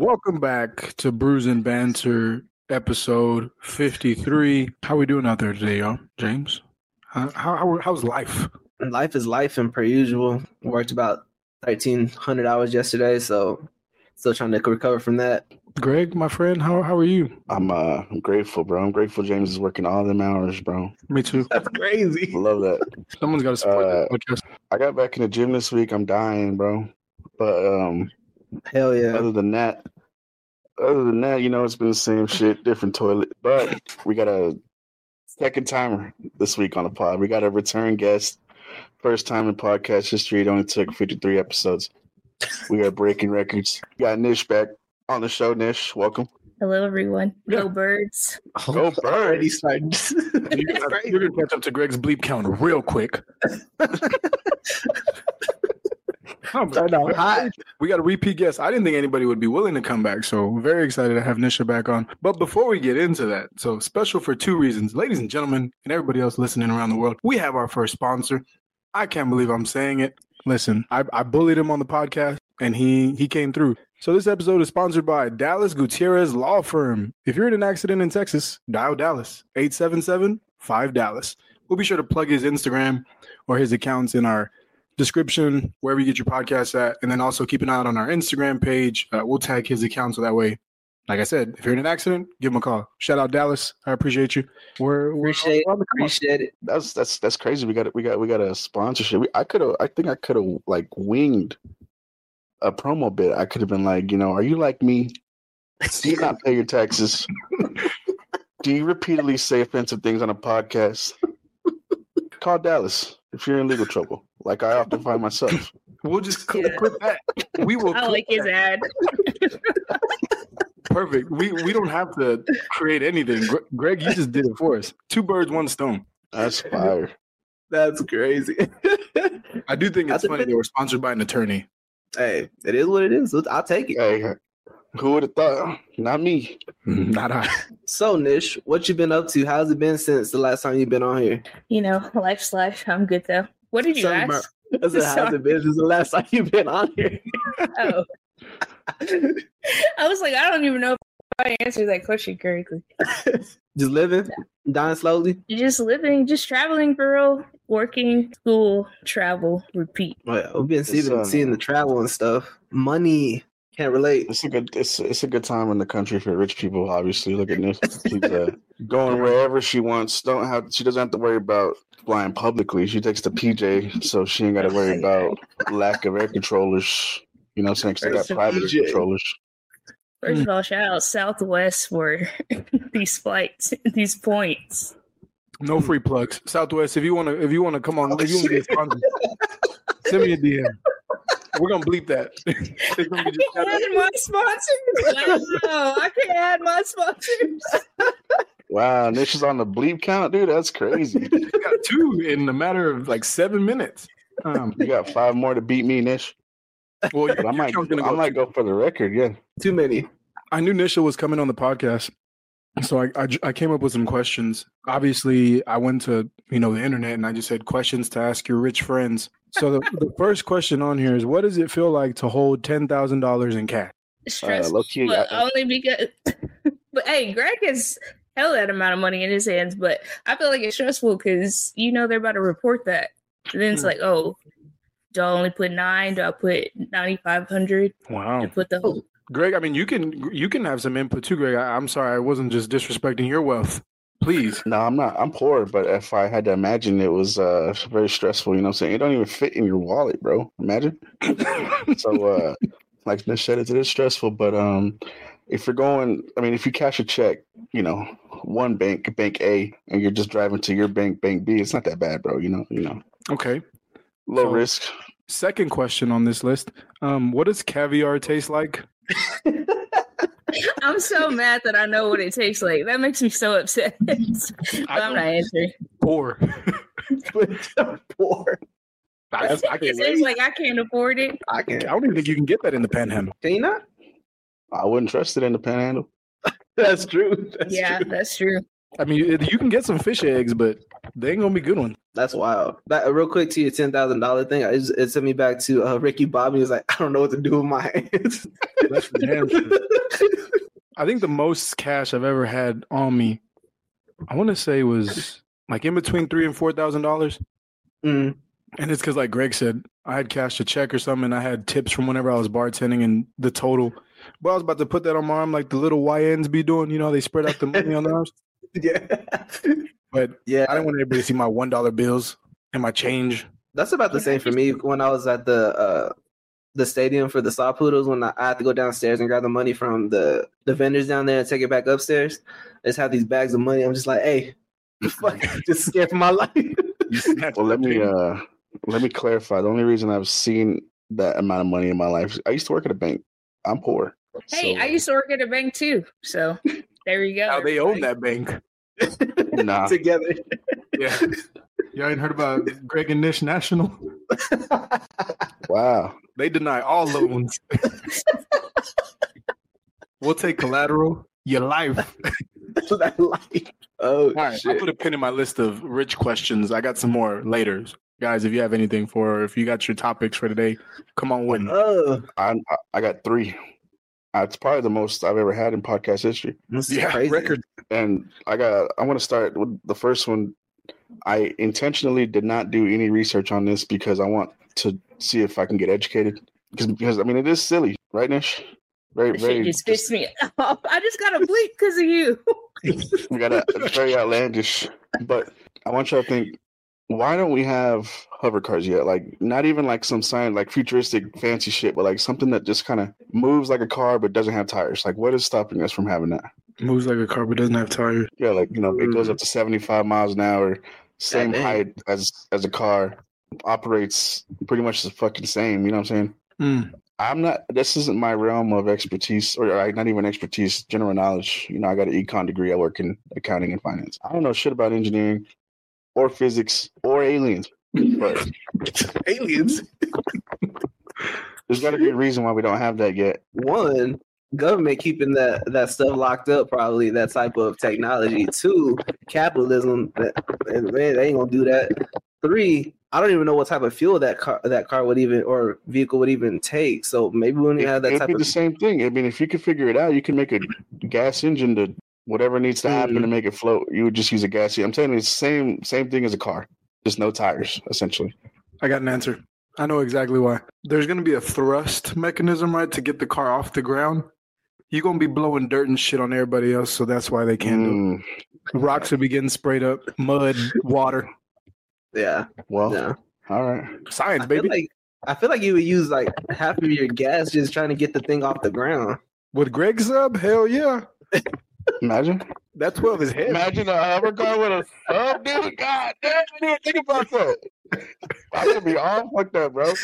Welcome back to Brews and Banter, episode 53. How we doing out there today, y'all? James? How's life? Life is life, and per usual. Worked about 1,300 hours yesterday, so still trying to recover from that. Greg, my friend, how are you? I'm grateful, bro. I'm grateful James is working all them hours, bro. Me too. That's crazy. Love that. Someone's got to support this podcast. I got back in the gym this week. I'm dying, bro. But Hell yeah. other than that, you know, it's been the same shit, different toilet. But we got a second timer this week on the pod. We got a return guest. First time in podcast history. It only took 53 episodes. We got breaking records. We got Nish back on the show. Nish, welcome. Hello, everyone. Go Birds. Go Birds. Already started. You're going to catch up to Greg's bleep count real quick. Hot. We got a repeat guest. I didn't think anybody would be willing to come back, so we're very excited to have Nisha back on. But before we get into that, so special for two reasons. Ladies and gentlemen, and everybody else listening around the world, we have our first sponsor. I can't believe I'm saying it. Listen, I bullied him on the podcast, and he came through. So this episode is sponsored by Dallas Gutierrez Law Firm. If you're in an accident in Texas, dial Dallas, 877-5-DALLAS. We'll be sure to plug his Instagram or his accounts in our description, wherever you get your podcasts at, and then also keep an eye out on our Instagram page. We'll tag his account so that way, like I said, if you're in an accident, give him a call. Shout out Dallas, I appreciate you. Appreciate it. That's crazy. We got a sponsorship. I think I could have like winged a promo bit. I could have been like, you know, are you like me? Do you not pay your taxes? Do you repeatedly say offensive things on a podcast? Call Dallas if you're in legal trouble, like I often find myself. We'll just clip that. We will. I like his ad. Perfect. We don't have to create anything. Greg, you just did it for us. Two birds, one stone. That's fire. That's crazy. I do think it's funny they were sponsored by an attorney. Hey, it is what it is. I'll take it. Hey, who would have thought? Not me. Not I. So, Nish, what you been up to? How's it been since the last time you've been on here? You know, life's life. I'm good though. What did you ask? How's it been since the last time you've been on here? Oh. I was like, I don't even know if I answered that question correctly. Just living, dying slowly. Just living, just traveling for real, working, school, travel, repeat. Well, we've been seeing the travel and stuff. Money. Can't relate. It's a good time in the country for rich people. Obviously, look at this. She's going wherever she wants. She doesn't have to worry about flying publicly. She takes the PJ, so she ain't got to worry about lack of air controllers. You know what I'm saying? 'Cause they got private air controllers. First of all, shout out Southwest for these flights, these points. No free plugs. Southwest, if you wanna come on, if you wanna get sponsored, send me a DM. We're gonna bleep that. I can't add my sponsors. Wow, I can't add my sponsors. Wow, Nish is on the bleep count, dude. That's crazy. You got two in a matter of like 7 minutes. You got 5 more to beat me, Nish. Well, I might go for the record. Yeah, too many. I knew Nisha was coming on the podcast, so I came up with some questions. Obviously, I went to the internet and I just said questions to ask your rich friends. So the first question on here is, what does it feel like to hold $10,000 in cash? Stressful, but only because. But hey, Greg has held that amount of money in his hands, but I feel like it's stressful because they're about to report that. And then it's like, oh, do I only put 9? Do I put 9,500? Wow. Put the whole. Greg, I mean, you can have some input too, Greg. I'm sorry, I wasn't just disrespecting your wealth. Please. No, I'm not. I'm poor, but if I had to imagine, it was very stressful. You know what I'm saying? It don't even fit in your wallet, bro. Imagine. So, like Nish said, it is stressful. But if you're going, if you cash a check, one bank A, and you're just driving to your bank B, it's not that bad, bro. You know. Okay. Low risk. Second question on this list. What does caviar taste like? I'm so mad that I know what it tastes like. That makes me so upset. I'm not answering. Poor. Poor. It tastes like I can't afford it. I don't even think you can get that in the Panhandle. Can you not? I wouldn't trust it in the Panhandle. That's true. That's true. I mean, you can get some fish eggs, but they ain't gonna be good ones. That's wild. Real quick to your $10,000 thing, it sent me back to Ricky Bobby. He was like, I don't know what to do with my hands. That's for damn sure. I think the most cash I've ever had on me, I want to say was like in between $3,000 and $4,000. Mm. And it's because, like Greg said, I had cashed a check or something, and I had tips from whenever I was bartending, and the total. But I was about to put that on my arm like the little YNs be doing. You know, they spread out the money on the arms. Yeah. But yeah, I didn't want everybody to see my $1 bills and my change. That's about the same for me when I was at the stadium for the Saw Poodles. When I had to go downstairs and grab the money from the vendors down there and take it back upstairs. I just have these bags of money. I'm just like, hey, fuck, just scared for my life. Well, let me clarify. The only reason I've seen that amount of money in my life, I used to work at a bank. I'm poor. Hey, I used to work at a bank too. So there you go. Now they own that bank. Nah. Together. Yeah. You ain't heard about Greg and Nish National? Wow. They deny all loans. We'll take collateral. Your life. That life. Oh, all right. shit. I put a pin in my list of rich questions. I got some more later. Guys, if you have anything or if you got your topics for today, come on with me. I got 3. It's probably the most I've ever had in podcast history. Yeah, crazy. Record. And I want to start with the first one. I intentionally did not do any research on this because I want to see if I can get educated. Because I mean, it is silly, right, Nish? Very, very. Just pissed me off. I just got a bleep because of you. We got it's very outlandish. But I want you to think, why don't we have hover cars yet? Like, not even like some sign, like futuristic fancy shit, but like something that just kind of moves like a car but doesn't have tires. Like, what is stopping us from having that? Moves like a car but doesn't have tires. Yeah, like, you know, it goes up to 75 miles an hour, same height as a car, operates pretty much the fucking same. You know what I'm saying? This isn't my realm of expertise, or not even expertise, general knowledge. You know, I got an econ degree. I work in accounting and finance. I don't know shit about engineering or physics or aliens, but aliens. There's got to be a reason why we don't have that yet. One, government keeping that stuff locked up, probably that type of technology. 2, capitalism. Man, they ain't gonna do that. 3, I don't even know what type of fuel that car would even, or vehicle would even take. So maybe we don't even have that type of. It'd be the same thing. I mean, if you could figure it out, you can make a gas engine to whatever needs to happen to make it float. You would just use a gas. I'm telling you, it's the same thing as a car, just no tires, essentially. I got an answer. I know exactly why. There's going to be a thrust mechanism, right, to get the car off the ground. You're going to be blowing dirt and shit on everybody else, so that's why they can't do it. Rocks will be getting sprayed up, mud, water. Yeah. Well, yeah. All right. Science, baby. I feel like you would use like half of your gas just trying to get the thing off the ground. With Greg's sub? Hell yeah. Imagine. That 12 is heavy. Imagine a hover car with a sub, dude. God damn, I didn't even think about that. I'm going to be all fucked up, bro.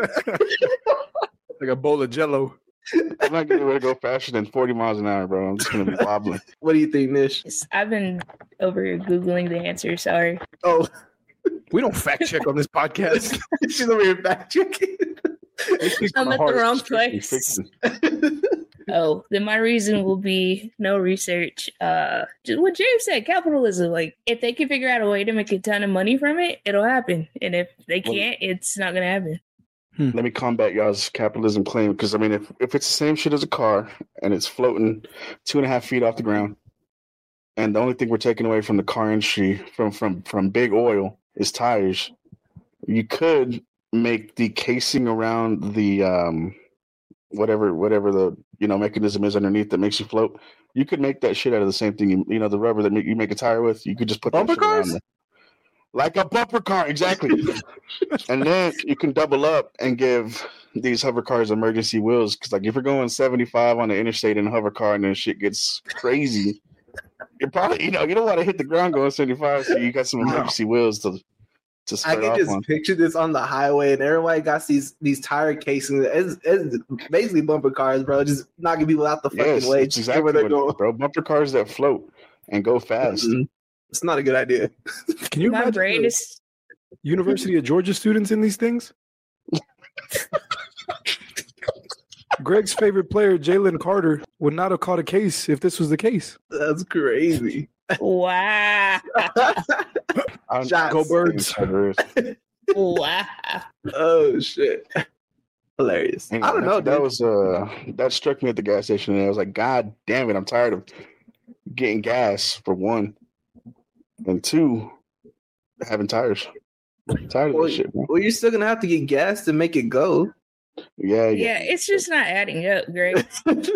Like a bowl of Jell-O. I'm not going to go faster than 40 miles an hour, bro. I'm just going to be wobbling. What do you think, Nish? I've been over here Googling the answer. Sorry. Oh. We don't fact check on this podcast. She's over here fact checking. I'm at the wrong place. Oh, then my reason will be no research. Just what James said, capitalism. Like, if they can figure out a way to make a ton of money from it, it'll happen. And if they can't, it's not going to happen. Let me combat y'all's capitalism claim, because, I mean, if it's the same shit as a car and it's floating 2.5 feet off the ground, and the only thing we're taking away from the car industry, from big oil, is tires, you could make the casing around the whatever the mechanism is underneath that makes you float. You could make that shit out of the same thing. You know, the rubber that you make a tire with. You could just put bumper that shit cars around there. Like a bumper car, exactly. And then you can double up and give these hover cars emergency wheels, because like if you're going 75 on the interstate in a hover car and then shit gets crazy, you're probably you don't want to hit the ground going 75, so you got some emergency wheels to I can just picture this on the highway, and everybody got these tire casings. It's basically bumper cars, bro. Just knocking people out the fucking way. That's exactly where they're going, bro. Bumper cars that float and go fast. Mm-hmm. It's not a good idea. Can you imagine brain is University of Georgia students in these things? Greg's favorite player, Jalen Carter, would not have caught a case if this was the case. That's crazy. Wow. Shots. Go Birds. Wow. Oh shit. Hilarious. I don't know, That dude. was that struck me at the gas station, and I was like, God damn it! I'm tired of getting gas for one, and two, having tires. I'm tired of this shit, man. Well, you're still gonna have to get gas to make it go. Yeah. Yeah, it's just not adding up, Greg.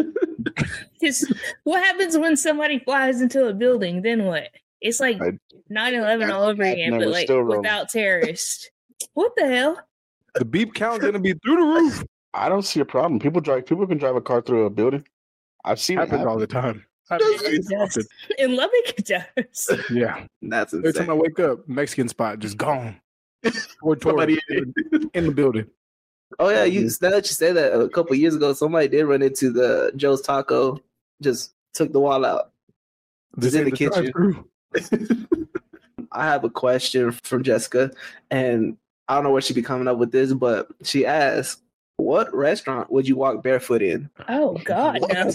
What happens when somebody flies into a building? Then what? It's like 9/11 all over again, but like without terrorists. What the hell? The beep count gonna be through the roof. I don't see a problem. People can drive a car through a building. I've seen it Happens all the time. In Lubbock, it does. Yeah, That's every insane. time I wake up, Mexican spot just gone. Somebody in the building. Oh yeah, now that you say that, a couple years ago, somebody did run into the Joe's Taco, just took the wall out. This in ain't the kitchen. drive-thru. I have a question from Jessica, and I don't know where she'd be coming up with this, but she asked, "What restaurant would you walk barefoot in?" Oh God, no.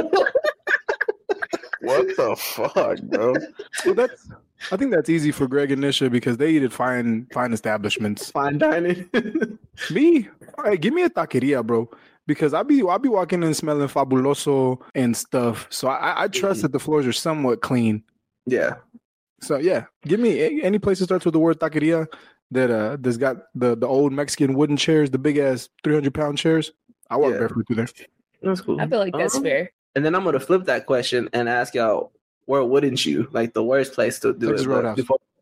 What the fuck, bro? Well, I think that's easy for Greg and Nisha because they eat at fine establishments. Fine dining. Me, all right, give me a taqueria, bro. Because I'll be walking in smelling fabuloso and stuff. So I trust that the floors are somewhat clean. Yeah. So yeah, give me any place that starts with the word taqueria that's got the old Mexican wooden chairs, the big ass 300-pound chairs. I walk barefoot through there. That's cool. I feel like that's fair. And then I'm gonna flip that question and ask y'all, where wouldn't you? Like the worst place to do Texas it. Roadhouse.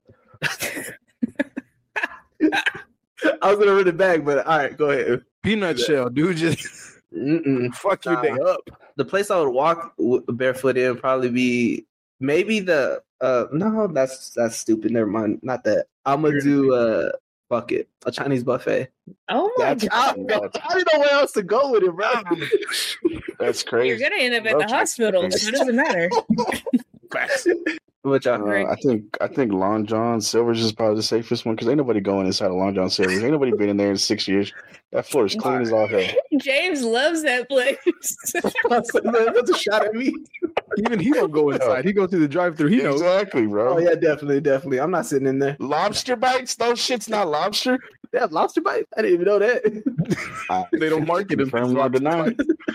I was gonna run it back, but all right, go ahead. Peanut shell, dude. Just fuck your day up. The place I would walk barefoot in would probably be maybe the no, that's stupid. Never mind. Not that. I'm gonna do fuck it, a Chinese buffet. Oh my God. I don't know where else to go with it, bro. That's crazy. You're gonna end up at the hospital, so it doesn't matter. Which I think Long John Silver's is probably the safest one because ain't nobody going inside of Long John Silver's. Ain't nobody been in there in 6 years. That floor is clean as all hell. James loves that place. that's a shot at me. Even he don't go inside. He goes through the drive-through. He knows. Exactly, bro. Oh yeah, definitely. I'm not sitting in there. Lobster bites? Those shit's not lobster. They have lobster bites? I didn't even know that. They don't market them. Confirm or deny.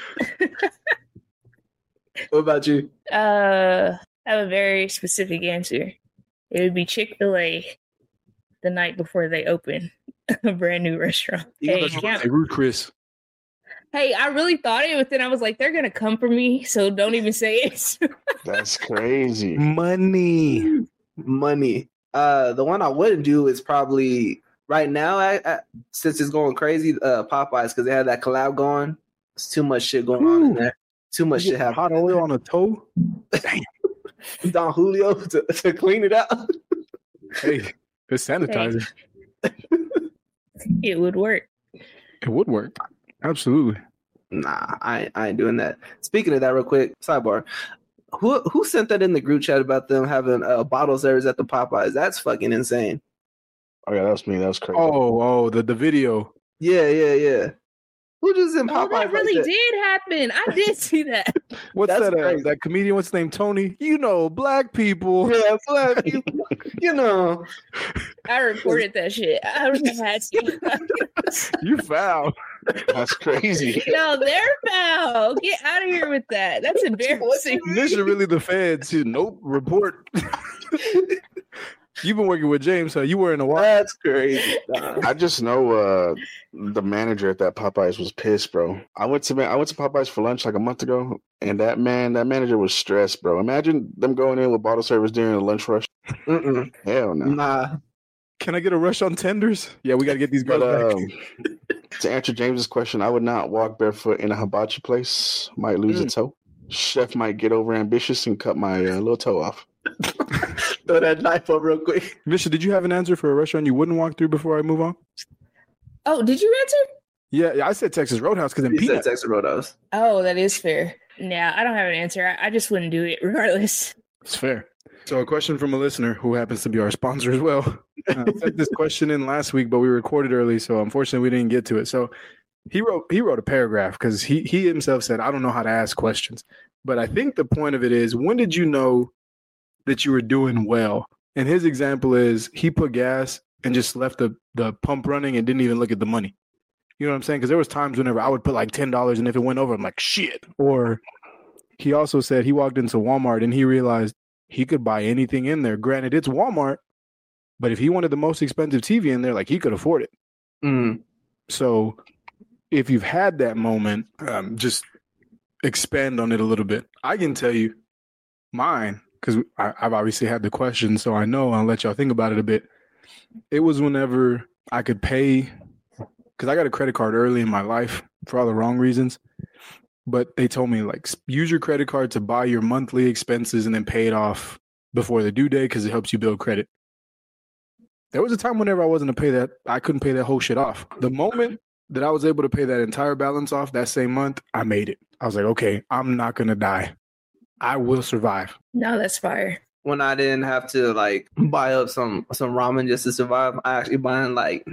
What about you? I have a very specific answer. It would be Chick-fil-A the night before they open a brand new restaurant. Hey, Rude Chris. hey, I really thought it, but then I was like, they're gonna come for me, so don't even say it. That's crazy. Money. The one I wouldn't do is probably right now, since it's going crazy, Popeyes, because they have that collab going. There's too much shit going on in there. Too much shit happening. Hot oil on a toe. Don Julio to clean it out. Hey, it's sanitizer. It would work. It would work. Absolutely. Nah, I ain't doing that. Speaking of that, real quick, sidebar. Who sent that in the group chat about them having bottle service at the Popeyes? That's fucking insane. Oh yeah, that was me. That was crazy. Oh, the video. Yeah. Who just in Popeyes? Oh, that really did happen. I did see that. What's That's that? crazy. That comedian? What's his name? Tony. You know, black people. Yeah, black people. You know. I recorded that shit. I had to. You foul. That's crazy. No, they're foul. Get out of here with that. That's embarrassing. This is really the feds. Nope. Report. You've been working with James, so you wearing a watch. That's crazy. I just know the manager at that Popeyes was pissed, bro. I went to Popeyes for lunch like a month ago, and that manager was stressed, bro. Imagine them going in with bottle service during the lunch rush. Hell no. Nah. Can I get a rush on tenders? Yeah, we got to get these girls back. To answer James's question, I would not walk barefoot in a hibachi place. Might lose a toe. Chef might get over ambitious and cut my little toe off. Throw that knife up real quick. Misha, did you have an answer for a restaurant you wouldn't walk through before I move on? Oh, did you answer? Yeah, I said Texas Roadhouse because in You said Peanut. Texas Roadhouse. Oh, that is fair. Yeah, I don't have an answer. I just wouldn't do it regardless. It's fair. So a question from a listener who happens to be our sponsor as well. I sent this question in last week, but we recorded early, so unfortunately we didn't get to it. So he wrote a paragraph because he himself said, I don't know how to ask questions. But I think the point of it is, when did you know that you were doing well. And his example is he put gas and just left the pump running and didn't even look at the money. You know what I'm saying? Because there was times whenever I would put like $10 and if it went over, I'm like, shit. Or he also said he walked into Walmart and he realized he could buy anything in there. Granted, it's Walmart, but if he wanted the most expensive TV in there, like he could afford it. Mm. So if you've had that moment, just expand on it a little bit. I can tell you mine, because I've obviously had the question, so I know. I'll let y'all think about it a bit. It was whenever I could pay, because I got a credit card early in my life for all the wrong reasons. But they told me, like, use your credit card to buy your monthly expenses and then pay it off before the due date because it helps you build credit. There was a time whenever I wasn't to pay that, I couldn't pay that whole shit off. The moment that I was able to pay that entire balance off that same month, I made it. I was like, okay, I'm not going to die. I will survive. No, that's fire. When I didn't have to like buy up some ramen just to survive, I actually buying like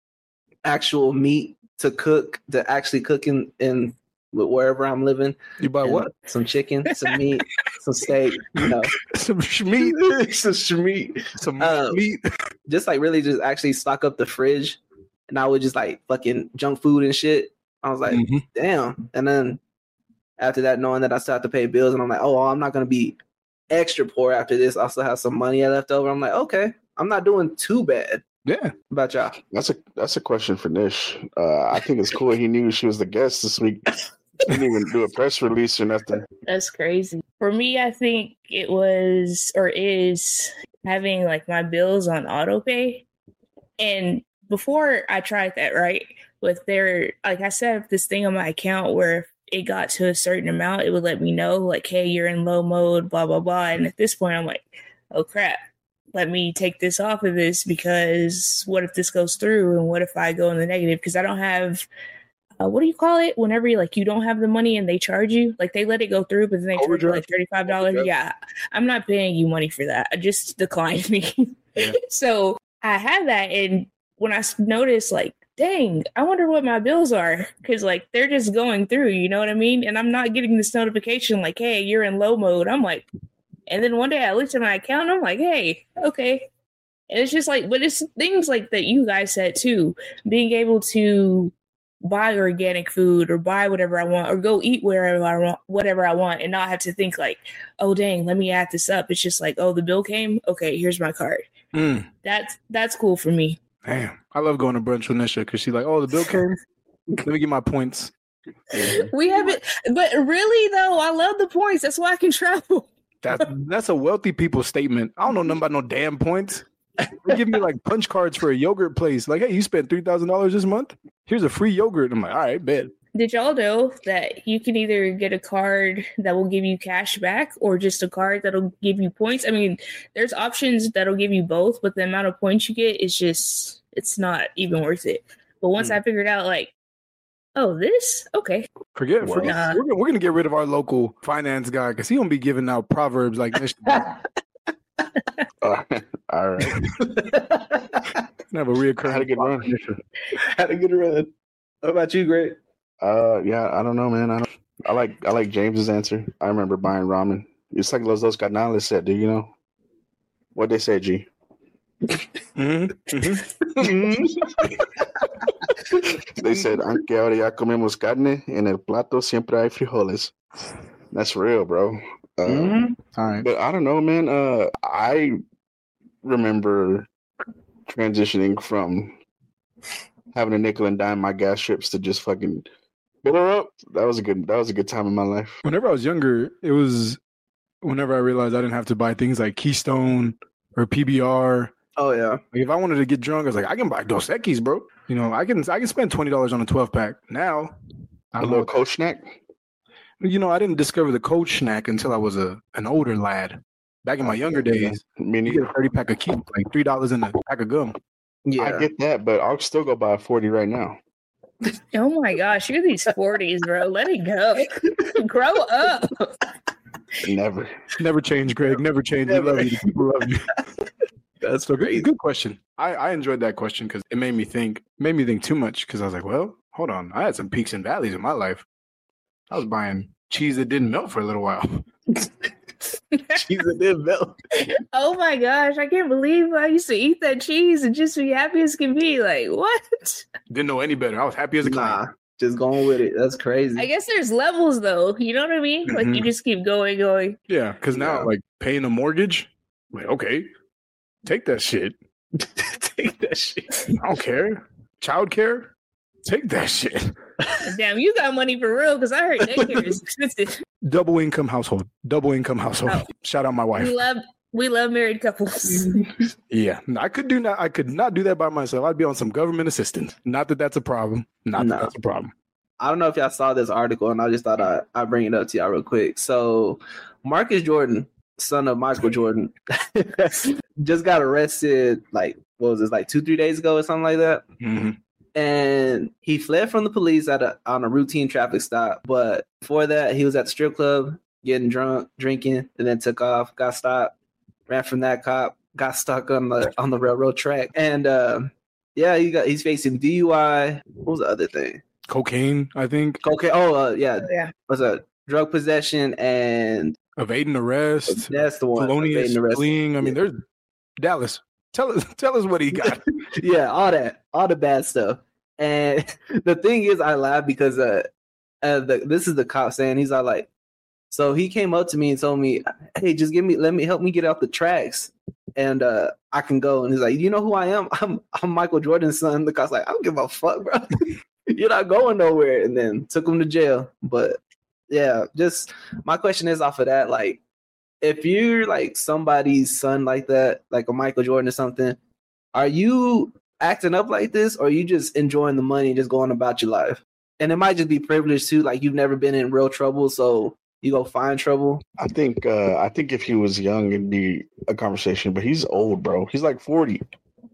actual meat to actually cook in wherever I'm living. You buy what? Some chicken, some meat, some steak, some meat, some meat. Just like really just actually stock up the fridge. And I would just like fucking junk food and shit. I was like, damn. And then after that, knowing that I still have to pay bills, and I'm like, oh, well, I'm not going to be extra poor after this. I still have some money left over. I'm like, okay, I'm not doing too bad. Yeah. How about y'all? That's a question for Nish. I think it's cool he knew she was the guest this week. He didn't even do a press release or nothing. That's crazy. For me, I think it was or is having like my bills on auto pay. And before I tried that, right, with their, like I set up this thing on my account where if it got to a certain amount, it would let me know, like, hey, you're in low mode, blah, blah, blah. And at this point, I'm like, oh, crap. Let me take this off of this because what if this goes through and what if I go in the negative? Because I don't have, what do you call it? Whenever you don't have the money and they charge you, like they let it go through, but then they charge you like $35. Yeah, I'm not paying you money for that. I just declined me. Yeah. So I had that. And when I noticed, like, dang, I wonder what my bills are because like they're just going through, you know what I mean? And I'm not getting this notification like, hey, you're in low mode. I'm like, and then one day I looked at my account and I'm like, hey, okay. And it's just like, but it's things like that you guys said too, being able to buy organic food or buy whatever I want or go eat wherever I want, whatever I want, and not have to think like, oh, dang, let me add this up. It's just like, oh, the bill came. Okay, here's my card. That's cool for me. Damn, I love going to brunch with Nisha because she's like, oh, the bill came. Let me get my points. We haven't, but really though, I love the points. That's why I can travel. That's a wealthy people statement. I don't know nothing about no damn points. They give me like punch cards for a yogurt place. Like, hey, you spent $3,000 this month. Here's a free yogurt. I'm like, all right, bet. Did y'all know that you can either get a card that will give you cash back or just a card that'll give you points? I mean, there's options that'll give you both, but the amount of points you get is just, it's not even worth it. But once I figured out, like, oh, this? Okay. Forget. We're going to get rid of our local finance guy because he don't be giving out proverbs like this. All right. Have a reoccurring. Had a good run. Had a good run. What about you, Greg? Yeah, I don't know, man. I like James's answer. I remember buying ramen. It's like Los Dos Canales said, do you know? What they say, G? They said, aunque ahora ya comemos carne, en el plato siempre hay frijoles. That's real, bro. All right. But I don't know, man. I remember transitioning from having a nickel and dime my gas trips to just fucking fill her up. That was a good time in my life. Whenever I was younger, it was whenever I realized I didn't have to buy things like Keystone or PBR. Oh yeah. Like if I wanted to get drunk, I was like, I can buy Dos Equis, bro. You know, I can spend $20 on a 12-pack. Now, a little Coach snack. You know, I didn't discover the Coach snack until I was an older lad. Back in my younger days, you get a 30-pack of Keep, like $3 in a pack of gum. Yeah, I get that, but I'll still go buy a 40 right now. Oh my gosh, you're these 40s, bro. Let it go. Grow up. Never change, Greg. Never change. We love you. People love you. That's so great. Good question. I enjoyed that question because it made me think too much because I was like, well, hold on. I had some peaks and valleys in my life. I was buying cheese that didn't melt for a little while. Cheese and then milk. Oh my gosh, I can't believe I used to eat that cheese and just be happy as can be. Like, what? Didn't know any better. I was happy as a Nah, clown. just going with it. That's crazy. I guess there's levels though. You know what I mean? Like you just keep going. Yeah, because now like paying a mortgage, like, okay, take that shit. Take that shit. I don't care. Childcare, take that shit. Damn, you got money for real because I heard daycare is expensive. Double income household. Oh. Shout out my wife. We love married couples. Yeah, I could not do that by myself. I'd be on some government assistance. Not that that's a problem. That's a problem. I don't know if y'all saw this article, and I just thought I'd bring it up to y'all real quick. So, Marcus Jordan, son of Michael Jordan, just got arrested. Like, what was this? Like 2-3 days ago or something like that. Mm-hmm. And he fled from the police on a routine traffic stop. But before that, he was at the strip club getting drunk, drinking, and then took off. Got stopped, ran from that cop, got stuck on the railroad track, and he's facing DUI. What was the other thing? Cocaine, I think. Cocaine. Oh, yeah. What's that? Drug possession and evading arrest. That's the one. Felonious fleeing. I mean, there's Dallas. Tell us what he got. Yeah, all the bad stuff. And the thing is, I laugh because this is the cop saying, he's all like, so he came up to me and told me, hey, just help me get off the tracks, and I can go. And he's like, you know who I am? I'm Michael Jordan's son. The cop's like, I don't give a fuck, bro. You're not going nowhere. And then took him to jail. But yeah, just my question is off of that, like, if you're like somebody's son like that, like a Michael Jordan or something, are you acting up like this, or are you just enjoying the money and just going about your life? And it might just be privilege too, like you've never been in real trouble, so you go find trouble. I think if he was young, it'd be a conversation. But he's old, bro. He's like 40.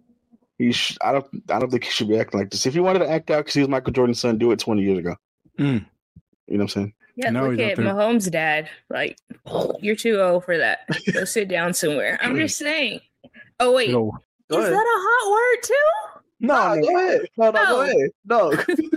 I don't think he should be acting like this. If he wanted to act out because he was Michael Jordan's son, do it 20 years ago. You know what I'm saying? Yeah, look at Mahomes' dad. Like, you're too old for that. Go sit down somewhere. I'm just saying. Oh, wait. Go is ahead. that a hot word, too? No, go ahead. No, go ahead. No.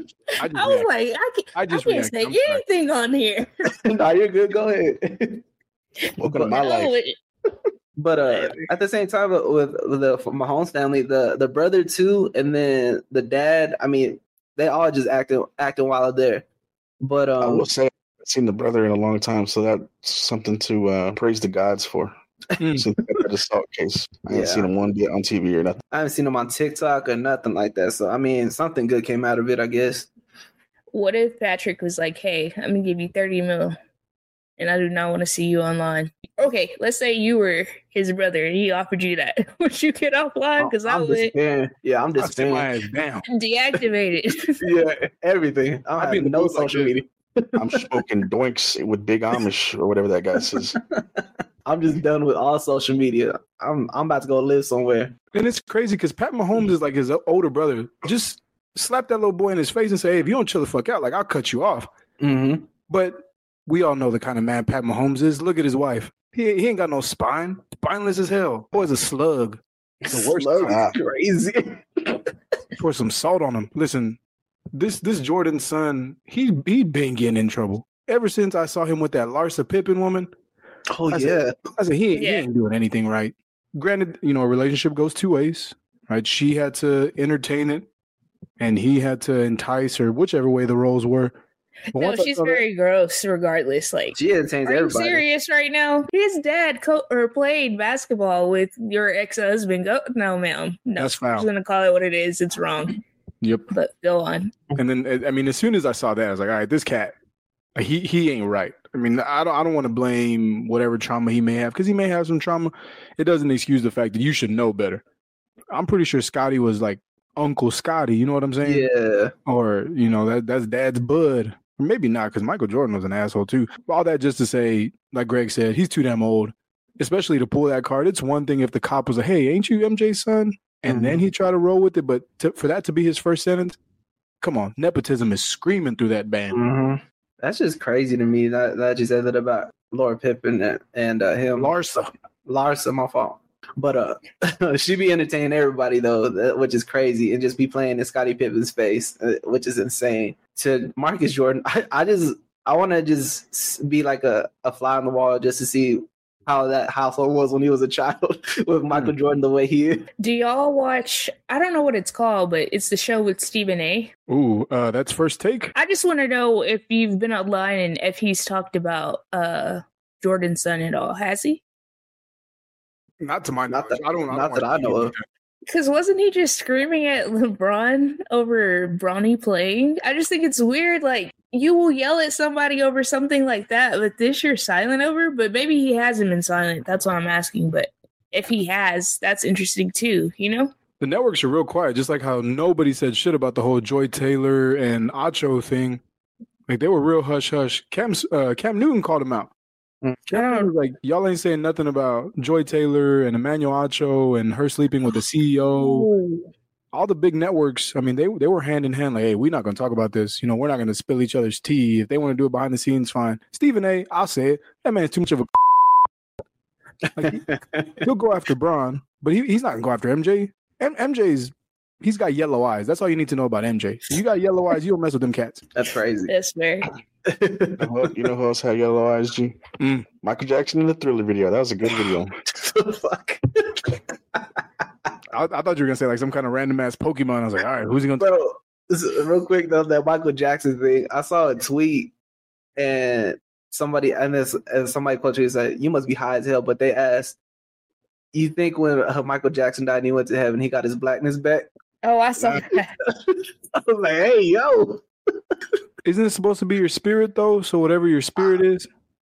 I was like, I can't say anything on here. No, you're good. Go ahead. Welcome to my life. But at the same time, with the Mahomes family, the brother too, and then the dad, I mean, they all just acting wild there. But I will say, I've seen the brother in a long time, so that's something to praise the gods for. Since the salt case, I haven't seen him one bit on TV or nothing. I haven't seen him on TikTok or nothing like that. So I mean, something good came out of it, I guess. What if Patrick was like, "Hey, I'm gonna give you 30 mil, and I do not want to see you online." Okay, let's say you were his brother and he offered you that. Would you get offline? Because I would. Yeah, I'm just my ass down. Deactivate it. Yeah, everything. I have no social media. I'm smoking doinks with Big Amish or whatever that guy says. I'm just done with all social media. I'm about to go live somewhere. And it's crazy because Pat Mahomes is like his older brother. Just slap that little boy in his face and say, hey, if you don't chill the fuck out, like, I'll cut you off. Mm-hmm. But we all know the kind of man Pat Mahomes is. Look at his wife. He ain't got no spine. Spineless as hell. Boy's a slug. The worst. Slug is crazy. Pour some salt on him. Listen, this Jordan son, he been getting in trouble. Ever since I saw him with that Larsa Pippen woman. Oh, I said, he ain't doing anything right. Granted, a relationship goes two ways, right? She had to entertain it, and he had to entice her, whichever way the roles were. But no, she's very gross regardless. Like, she entertains everybody. Are you serious right now? His dad played basketball with your ex-husband. No, ma'am. No, that's foul. I'm just going to call it what it is. It's wrong. Yep. But go on. And then, I mean, as soon as I saw that, I was like, all right, this cat, he ain't right. I mean, I don't want to blame whatever trauma he may have, because he may have some trauma. It doesn't excuse the fact that you should know better. I'm pretty sure Scotty was like Uncle Scotty. You know what I'm saying? Yeah. Or, that's dad's bud. Or maybe not, because Michael Jordan was an asshole too. All that just to say, like Greg said, he's too damn old, especially to pull that card. It's one thing if the cop was like, hey, ain't you MJ's son? And then he tried to roll with it. But for that to be his first sentence, come on. Nepotism is screaming through that band. Mm-hmm. That's just crazy to me that you said that about Laura Pippen and him. Larsa, my fault. But she be entertaining everybody though, which is crazy, and just be playing in Scottie Pippen's face, which is insane. To Marcus Jordan, I want to just be like a fly on the wall just to see how that household was when he was a child with Michael Jordan the way he is. Do y'all watch? I don't know what it's called, but it's the show with Stephen A. Ooh, that's First Take. I just want to know if you've been online and if he's talked about Jordan's son at all. Has he? Not to my Not knowledge. that, not that I know of. Because wasn't he just screaming at LeBron over Bronny playing? I just think it's weird. Like, you will yell at somebody over something like that, but this you're silent over. But maybe he hasn't been silent. That's what I'm asking. But if he has, that's interesting too, you know? The networks are real quiet, just like how nobody said shit about the whole Joy Taylor and Acho thing. Like, they were real hush-hush. Cam Newton called him out. Cam Newton was like, y'all ain't saying nothing about Joy Taylor and Emmanuel Acho and her sleeping with the CEO. All the big networks, I mean, they were hand in hand, like, hey, we're not going to talk about this. You know, we're not going to spill each other's tea. If they want to do it behind the scenes, fine. Stephen A., I'll say it. That man is too much of a like, he'll go after Bron, but he's not going to go after MJ. He's got yellow eyes. That's all you need to know about MJ. If you got yellow eyes, you don't mess with them cats. That's crazy. That's fair. You know who else had yellow eyes, G? Michael Jackson in the Thriller video. That was a good video. Fuck. I thought you were going to say like some kind of random ass Pokemon. I was like, all right, who's he going to Bro, real quick though, that Michael Jackson thing, I saw a tweet and somebody quoted said, "You must be high as hell," but they asked, "You think when Michael Jackson died and he went to heaven, he got his blackness back?" Oh, I saw that. I was like, "Hey, yo." Isn't it supposed to be your spirit though? So whatever your spirit is,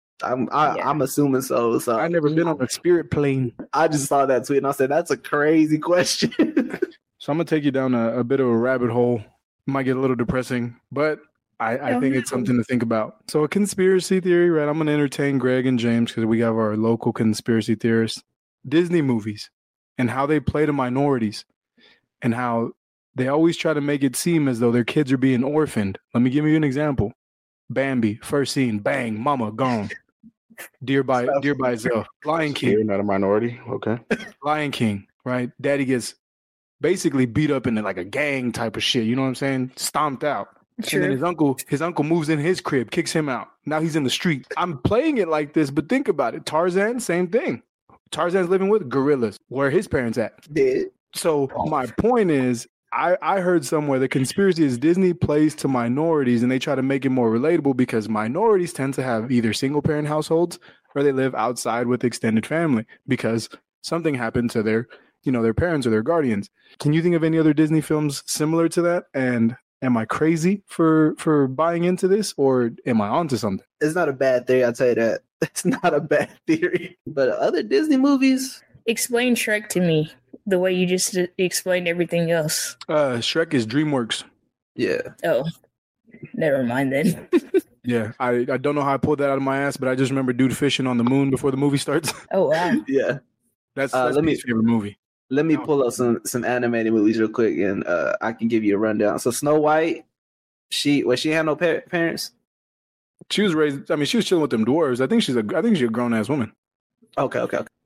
I'm assuming so. So I've never been on a spirit plane. I just saw that tweet and I said, "That's a crazy question." So I'm gonna take you down a bit of a rabbit hole. Might get a little depressing, but I think it's something to think about. So a conspiracy theory, right? I'm gonna entertain Greg and James because we have our local conspiracy theorists. Disney movies and how they play to minorities and how they always try to make it seem as though their kids are being orphaned. Let me give you an example. Bambi, first scene, bang, mama, gone. Dear by itself. Lion King. You're not a minority. Okay. Lion King, right? Daddy gets basically beat up in like a gang type of shit. You know what I'm saying? Stomped out. True. And then his uncle moves in his crib, kicks him out. Now he's in the street. I'm playing it like this, but think about it. Tarzan, same thing. Tarzan's living with gorillas. Where are his parents at? Dead. So my point is, I heard somewhere the conspiracy is Disney plays to minorities and they try to make it more relatable because minorities tend to have either single parent households or they live outside with extended family because something happened to their parents or their guardians. Can you think of any other Disney films similar to that? And am I crazy for buying into this or am I onto something? It's not a bad theory, I'll tell you that. It's not a bad theory. But other Disney movies? Explain Shrek to me the way you just explained everything else. Shrek is DreamWorks. Yeah. Oh, never mind then. Yeah, I don't know how I pulled that out of my ass, but I just remember dude fishing on the moon before the movie starts. Oh, wow. Yeah. That's my favorite movie. Let me pull up some animated movies real quick, and I can give you a rundown. So Snow White, she had no parents. She was raised. I mean, she was chilling with them dwarves. I think she's a grown ass woman. Okay.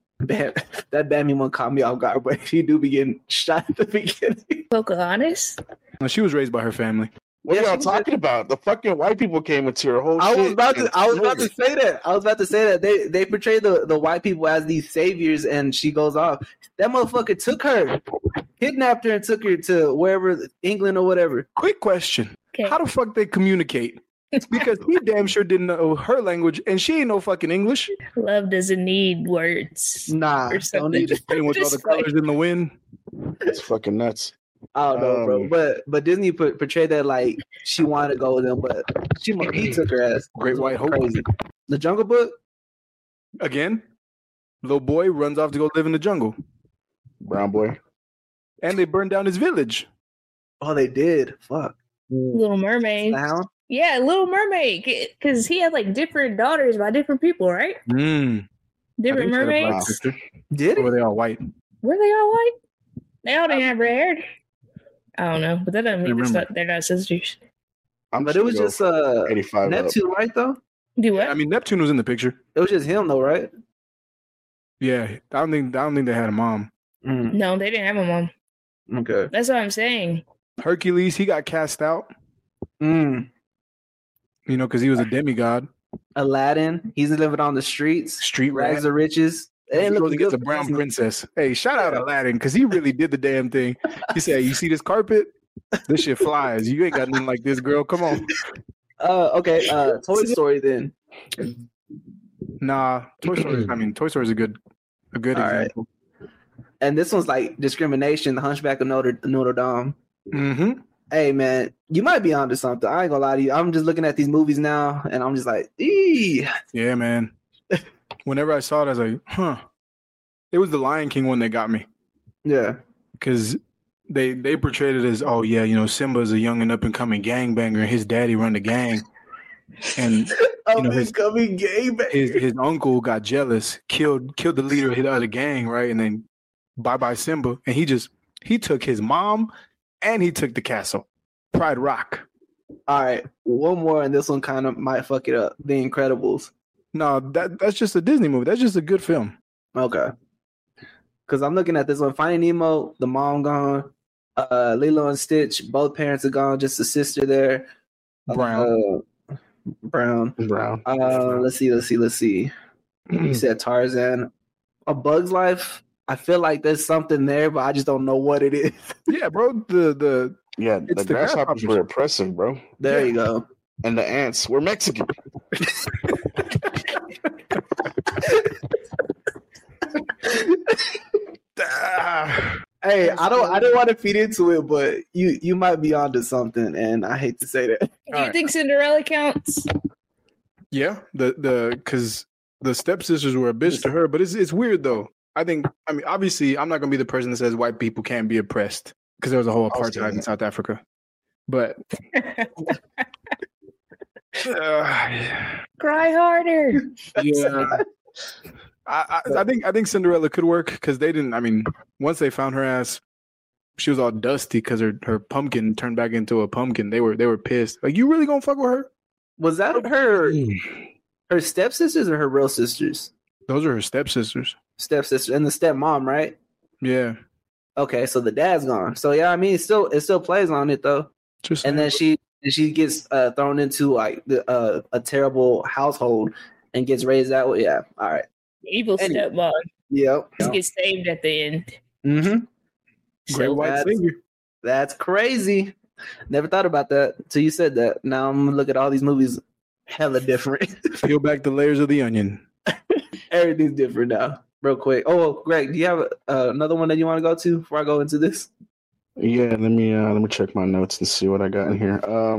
That Bambi one caught me off guard, but she do be getting shot at the beginning. Pocahontas? No, she was raised by her family. What are y'all talking about? The fucking white people came into her whole I shit. was about to say that. They portray the white people as these saviors, and she goes off. That motherfucker took her, kidnapped her, and took her to wherever, England or whatever. Quick question. Okay. How the fuck they communicate? Because he damn sure didn't know her language, and she ain't no fucking English. Love doesn't need words. Nah, Or don't something. need it. Playing with all the Just like- colors in the wind. It's fucking nuts. I don't know, bro. But Disney portrayed that like she wanted to go with him, but he took her ass. Great White Hope. Crazy. The Jungle Book. Again, little boy runs off to go live in the jungle, Brown boy. and they burn down his village. Oh, they did. Fuck. Little Mermaid. The Hound? Yeah, Little Mermaid. Because he had like different daughters by different people, right? Different mermaids. Did Or it? were they all white? Were they all white? They all didn't have red hair. I don't know, but that doesn't mean they're not sisters. But it was just 85 Neptune, right? Though Do what? I mean, Neptune was in the picture. it was just him, though, right? Yeah, I don't think they had a mom. No, they didn't have a mom. Okay. That's what I'm saying. Hercules, he got cast out. Mm. You know, because he was a demigod. Aladdin. He's living on the streets. Street Rags rat. to riches. It He ain't goes looking and gets good. a brown princess. Hey, shout out Aladdin because he really did the damn thing. He said, "You see this carpet? This shit flies. You ain't got nothing like this, girl. Come on." Okay. Toy Story then. Nah, Toy Story. I mean, Toy Story is a good All right. example. And this one's like discrimination. The Hunchback of Notre Dame. Mm-hmm. Hey man, you might be onto something. I ain't gonna lie to you. I'm just looking at these movies now, and I'm just like, eee. Yeah, man. Whenever I saw it, I was like, huh. It was the Lion King one that got me Yeah. because they portrayed it as, oh yeah, you know, Simba's a young and up and coming gangbanger, and his daddy run the gang, and you know, his uncle got jealous, killed the leader of the other gang, right? And then bye Simba, and he took his mom and he took the castle, Pride Rock. All right, one more, and this one kind of might fuck it up. The Incredibles. No, that's just a Disney movie. That's just a good film. Okay. Because I'm looking at this one. Finding Nemo, the mom gone. Lilo and Stitch, both parents are gone. Just a sister there. Brown. Brown. Let's see. You said Tarzan. A Bug's Life. I feel like there's something there, but I just don't know what it is. Yeah, bro. The grasshoppers were oppressive, bro. There you go. And the ants were Mexican. Hey, I don't want to feed into it, but you might be onto something, and I hate to say that. Do you think Cinderella counts? Yeah, because the stepsisters were a bitch to her, but it's weird though. I mean, obviously, I'm not gonna be the person that says white people can't be oppressed because there was a whole apartheid in South Africa, but cry harder. Yeah. I think Cinderella could work because they didn't. I mean, once they found her ass, she was all dusty because her pumpkin turned back into a pumpkin. They were pissed. Like, you really gonna fuck with her? Was that her stepsisters or her real sisters? Those are her stepsisters. Stepsister and the stepmom, right? Yeah. Okay, so the dad's gone. So yeah, I mean, it still plays on it though. And then she gets thrown into like a terrible household and gets raised that way. Yeah. All right. Evil stepmom. Yep. Just gets saved at the end. Mm-hmm. Great white savior. That's crazy. Never thought about that until you said that. Now I'm gonna look at all these movies hella different. Peel back the layers of the onion. Everything's different now. Real quick. Oh, Greg, do you have another one that you want to go to before I go into this? Yeah, let me check my notes and see what I got in here.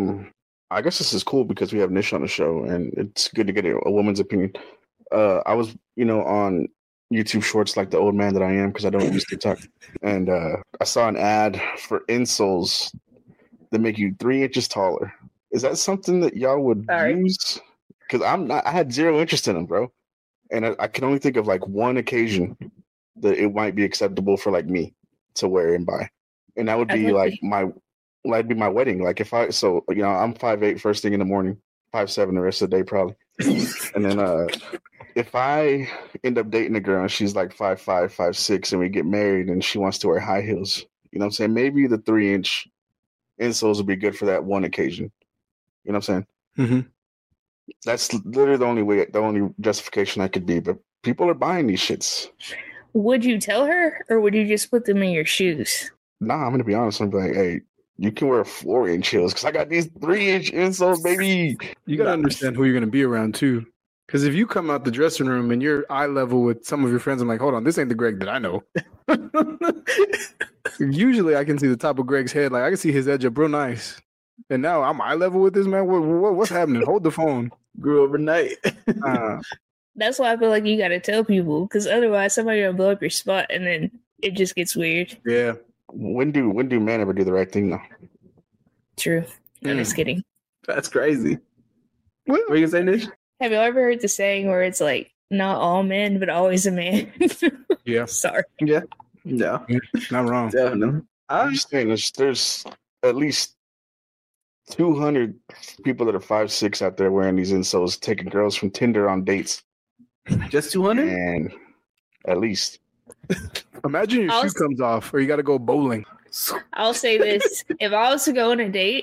I guess this is cool because we have Nish on the show, and it's good to get a woman's opinion. I was, on YouTube Shorts like the old man that I am because I don't use TikTok, and I saw an ad for insoles that make you 3 inches taller. Is that something that y'all would use? Because I had zero interest in them, bro, and I can only think of like one occasion that it might be acceptable for like me to wear and buy, and that would be that'd be my wedding. Like I'm 5'8" first thing in the morning, 5'7" the rest of the day probably, and then if I end up dating a girl and she's like 5'5", 5'6", and we get married and she wants to wear high heels, you know what I'm saying? Maybe the 3-inch insoles would be good for that one occasion. You know what I'm saying? Mm-hmm. That's literally the only justification I could be. But people are buying these shits. Would you tell her, or would you just put them in your shoes? Nah, I'm gonna be honest. I'm gonna be like, hey, you can wear 4-inch heels because I got these 3-inch insoles, baby. You gotta understand who you're gonna be around too. Because if you come out the dressing room and you're eye level with some of your friends, I'm like, hold on, this ain't the Greg that I know. Usually I can see the top of Greg's head. Like, I can see his edge up real nice. And now I'm eye level with this man. What's happening? Hold the phone. Grew overnight. That's why I feel like you got to tell people, because otherwise somebody will blow up your spot and then it just gets weird. Yeah. When do men ever do the right thing, though? True. I'm just kidding. That's crazy. What were you gonna say, Nish? Have you ever heard the saying where it's like, not all men, but always a man? Yeah. Sorry. Yeah. Yeah. Not wrong. Definitely. I'm just saying there's at least 200 people that are 5'6" out there wearing these insoles, taking girls from Tinder on dates. Just 200? And at least. Imagine your shoe comes off or you got to go bowling. I'll say this. If I was to go on a date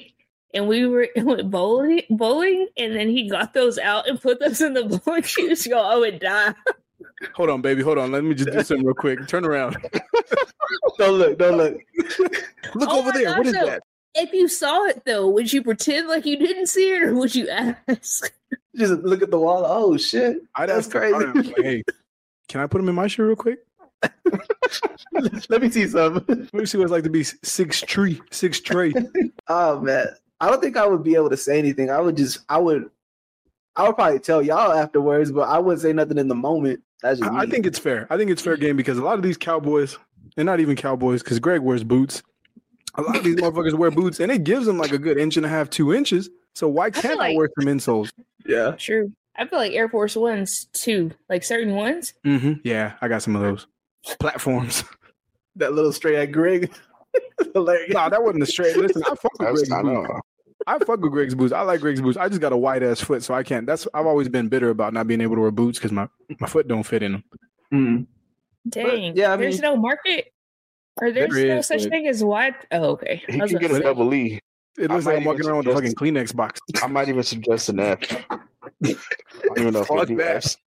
and we went bowling, and then he got those out and put those in the bowling shoes. Yo, I would die. Hold on, baby. Hold on. Let me just do something real quick. Turn around. Don't look. Look Oh over my there. What is gosh, that? If you saw it though, would you pretend like you didn't see it, or would you ask? Just look at the wall. Oh shit, I'd that's ask crazy. like, hey, can I put them in my shoe real quick? Let me see some. Let me see what it's like to be six tree. Oh man, I don't think I would be able to say anything. I would probably tell y'all afterwards, but I wouldn't say nothing in the moment. That's just I me. think it's fair. I think it's fair game because a lot of these cowboys, and not even cowboys, because Greg wears boots. A lot of these motherfuckers wear boots, and it gives them like a good 1.5 2 inches. So why can't I wear some insoles? Yeah. True. I feel like Air Force Ones too, like certain ones. Mm-hmm. Yeah, I got some of those platforms. That little straight at Greg. Hilarious. Nah, that wasn't a straight. Listen, I fuck with Greg's I know. boots. I fuck with Greg's boots. I like Greg's boots. I just got a wide ass foot, so I can't. I've always been bitter about not being able to wear boots because my foot don't fit in them. Mm. Dang. But, yeah, I there's mean- no market. Or there's There no is, such but- thing as wide. Oh, okay. He I was can about get to a say- double E. It looks I like I'm might walking even around with a fucking suggest- Kleenex box. I might even suggest an F. I don't even know if Fuck they do that. Fs.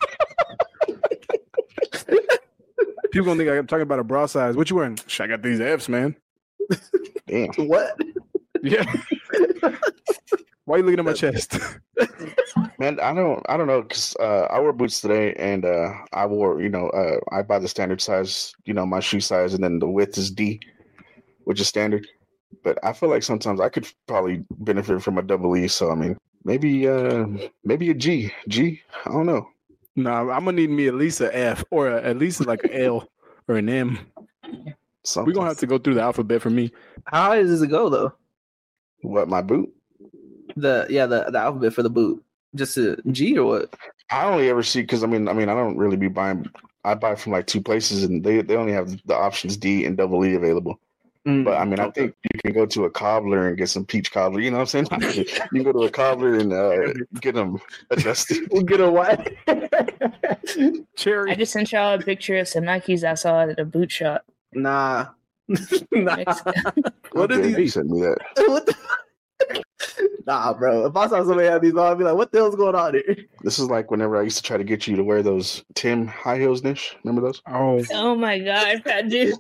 People gonna think I'm talking about a bra size. What you wearing? Shh, I got these Fs, man. Damn. What? Yeah. Why you looking at my chest? Man, I don't know, because I wore boots today, and I wore, I buy the standard size, my shoe size, and then the width is D, which is standard. But I feel like sometimes I could probably benefit from a double E. So I mean, maybe a G. I don't know. Nah, I'm gonna need me at least a F or at least like an L or an M. Something. We're gonna have to go through the alphabet for me. How high does it go though? What, my boot? The alphabet for the boot. Just a G or what? I only ever see, because I mean, I don't really be buying. I buy from like two places, and they only have the options D and double E available. But I mean, I think you can go to a cobbler and get some peach cobbler. You know what I'm saying? You can go to a cobbler and get them adjusted. We'll get a what? Cherry. I just sent y'all a picture of some Nikes I saw at a boot shop. Nah. Nah. What are Okay, these? you sent me that. What the- Nah, bro. If I saw somebody have these on, I'd be like, what the hell's going on here? This is like whenever I used to try to get you to wear those Tim high heels, Nish. Remember those? Oh, Oh my god, I do.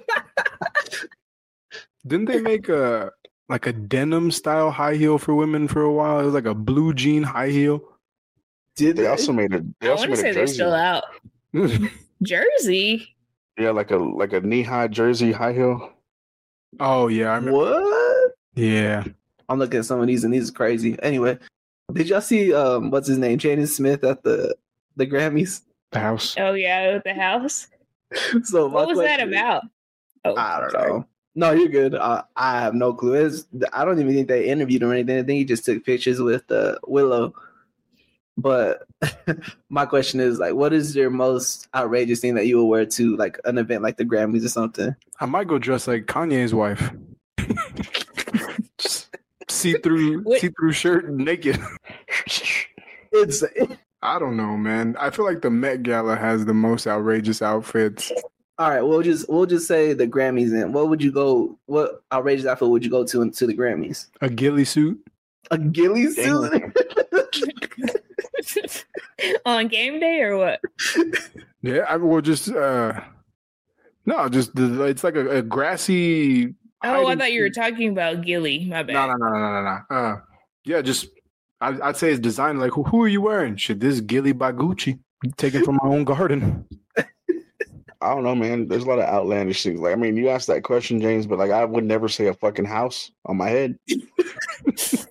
didn't they make a denim style high heel for women for a while? It was like a blue jean high heel. Did They also made a. They I also want to made say a they're jersey. still out. Jersey. Yeah, like a knee high jersey high heel. Oh yeah, I remember. What? Yeah. I'm looking at some of these and these are crazy. Anyway, did y'all see what's his name? Jaden Smith at the Grammys? The house. Oh yeah, with the house. So What was that question- about? Oh, I don't sorry. know. No, you're good. I have no clue. I don't even think they interviewed him or anything. I think he just took pictures with Willow. But my question is, like, what is your most outrageous thing that you will wear to like an event like the Grammys or something? I might go dress like Kanye's wife. see through shirt, naked. It's I don't know, man. I feel like the Met Gala has the most outrageous outfits. all right. We'll just say the Grammys. Then what would you go? What outrageous outfit would you go to the Grammys? A ghillie suit. A ghillie suit. On game day or what? Yeah, I will just no, just it's like a grassy. Oh, I hiding thought you were suit. talking about Gilly. My bad. No. Yeah, just I'd say it's designed like who are you wearing? Shit, this ghillie by Gucci, taken from my own garden. I don't know, man. There's a lot of outlandish things. Like, I mean, you asked that question, James, but like, I would never say a fucking house on my head. This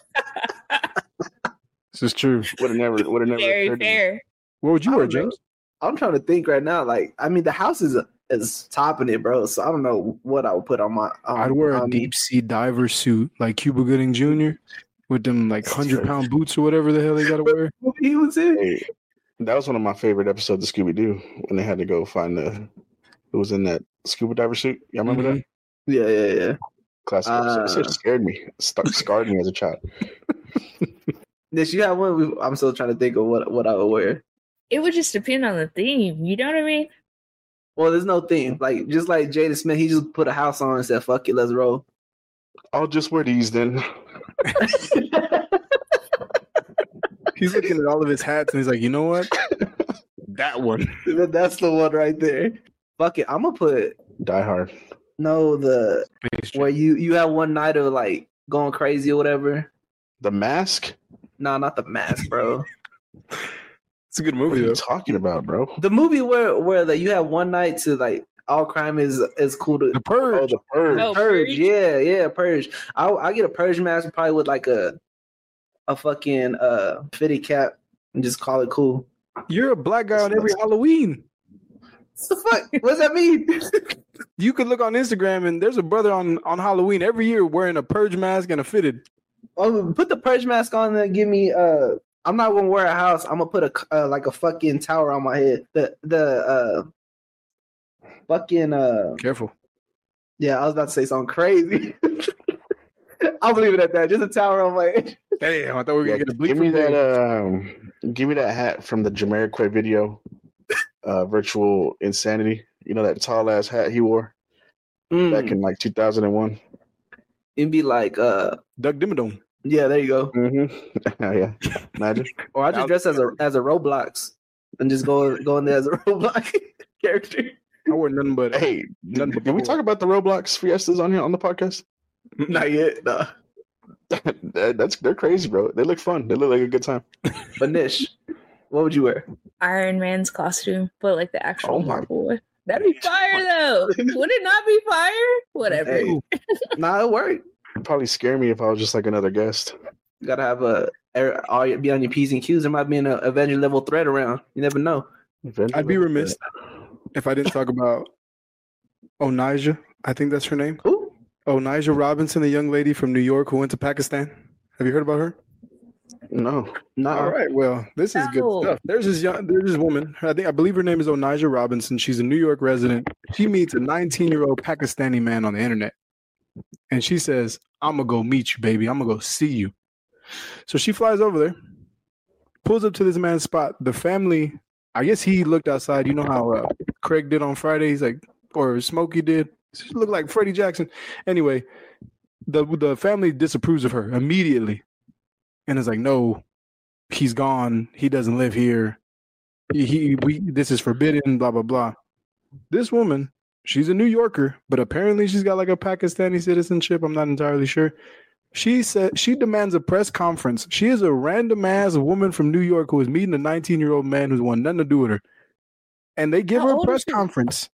is true. Would have never Very occurred to me. fair. What would you I wear, don't know. James? I'm trying to think right now. Like, I mean, the house is topping it, bro. So I don't know what I would put on my. I'd wear a on me. deep sea diver suit like Cuba Gooding Jr. with them like 100-pound boots or whatever the hell they gotta wear. What he was in. Hey, that was one of my favorite episodes of Scooby Doo when they had to go find who was in that scuba diver suit. Y'all remember that? Yeah. Classic episode. It scared me. Scarred me as a child. Did you have one? I'm still trying to think of what I would wear. It would just depend on the theme. You know what I mean? Well, there's no theme. Like just like Jada Smith, he just put a house on and said, "Fuck it, let's roll." I'll just wear these then. He's looking at all of his hats and he's like, you know what? That one. That's the one right there. Fuck it. I'm gonna put Die Hard. where you have one night of like going crazy or whatever. The Mask? No, not The Mask, bro. It's a good What movie are you though. talking about, bro? The movie where like you have one night to like all crime is cool to The Purge. Oh, The Purge. Oh, Purge. Purge? Yeah, Purge. I get a Purge mask probably with like a fucking fitted cap and just call it cool. You're a black guy on every Halloween. What the fuck? What does that mean? You could look on Instagram and there's a brother on Halloween every year wearing a Purge mask and a fitted. Oh, put the Purge mask on and give me I'm not gonna wear a house. I'm gonna put a like a fucking tower on my head. The fucking Careful. yeah, I was about to say something crazy. I'll leave it at that. Just a tower on my head. Damn, I thought we were Yeah, gonna get a bleep give me from there. that. Give me that hat from the Jamiroquai video, Virtual Insanity. You know that tall ass hat he wore back in like 2001. It'd be like Doug Dimmadome. yeah, there you go. Mm-hmm. Yeah, imagine. Or I just dress as a Roblox and just go in there as a Roblox character. I wore nothing but Hey, Nothing but did we cool. talk about the Roblox Fiestas on here on the podcast? Not yet, no. They're crazy, bro. They look fun. They look like a good time. But Nish, what would you wear? Iron Man's costume, but like the actual Oh my- Marvel one. That'd be fire though. Would it not be fire? Whatever. Hey, nah, it worked. It'd probably scare me if I was just like another guest. You gotta have be on your P's and Q's. There might be an Avenger level threat around. You never know. I'd be remiss if I didn't talk about Onijah. I think that's her name. Who? Onijah Robinson, the young lady from New York who went to Pakistan. Have you heard about her? No. No. All right. Well, this is good No. stuff. There's this woman. I believe her name is Onijah Robinson. She's a New York resident. She meets a 19-year-old Pakistani man on the internet, and she says, "I'm gonna go meet you, baby. I'm gonna go see you." So she flies over there, pulls up to this man's spot. The family, I guess he looked outside. You know how Craig did on Friday. He's like, or Smokey did. She looked like Freddie Jackson. Anyway, the family disapproves of her immediately. And it's like, no, he's gone. He doesn't live here. This is forbidden, blah, blah, blah. This woman, she's a New Yorker, but apparently she's got like a Pakistani citizenship. I'm not entirely sure. She said she demands a press conference. She is a random ass woman from New York who is meeting a 19-year-old man who's wanting nothing to do with her. And they give How her a old press is she? conference.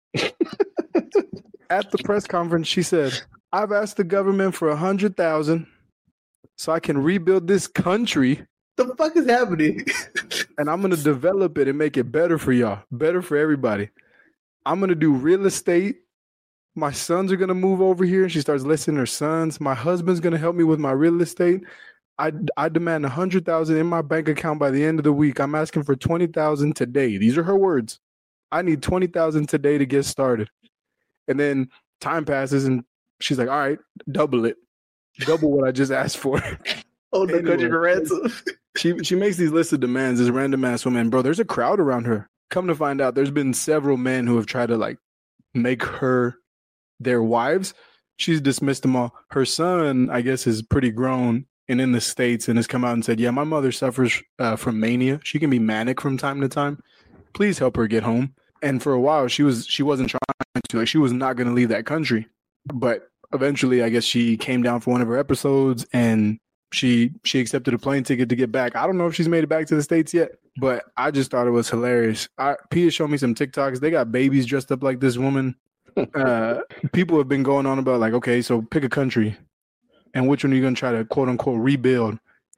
At the press conference, she said, I've asked the government for 100,000 so I can rebuild this country, The fuck is happening? and I'm going to develop it and make it better for y'all, better for everybody. I'm going to do real estate. My sons are going to move over here. And she starts listing her sons. My husband's going to help me with my real estate. I demand 100,000 in my bank account by the end of the week. I'm asking for 20,000 today. These are her words. I need 20,000 today to get started. And then time passes and she's like, all right, double it. Double what I just asked for. Oh, the country for ransom. She makes these lists of demands, this random ass woman. Bro, there's a crowd around her. Come to find out, there's been several men who have tried to like make her their wives. She's dismissed them all. Her son, I guess, is pretty grown and in the States and has come out and said, yeah, my mother suffers from mania. She can be manic from time to time. Please help her get home. And for a while, she wasn't trying to. Like, she was not going to leave that country. But eventually, I guess she came down for one of her episodes and she accepted a plane ticket to get back. I don't know if she's made it back to the States yet, but I just thought it was hilarious. Pia showed me some TikToks. They got babies dressed up like this woman. People have been going on about like, okay, so pick a country and which one are you going to try to quote unquote rebuild?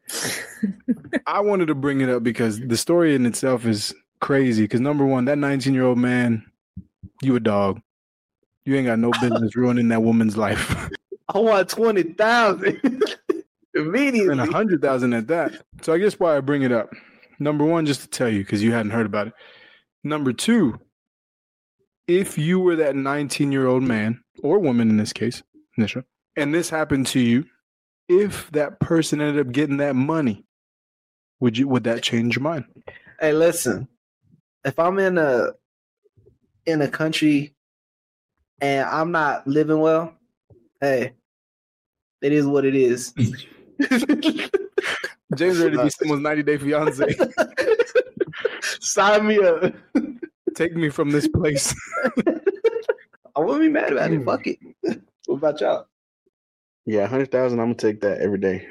I wanted to bring it up because the story in itself is crazy. Because number one, that 19-year-old man, you a dog. You ain't got no business ruining that woman's life. I want 20,000 immediately. And 100,000 at that. So I guess why I bring it up. Number one, just to tell you, because you hadn't heard about it. Number two, if you were that 19-year-old man or woman in this case, Nisha, and this happened to you, if that person ended up getting that money, would that change your mind? Hey, listen. If I'm in a country and I'm not living well, hey, It is what it is. James ready to be someone's 90-day fiance. Sign me up. Take me from this place. I wouldn't be mad about it. Fuck it. What about y'all? Yeah, 100,000. I'm gonna take that every day.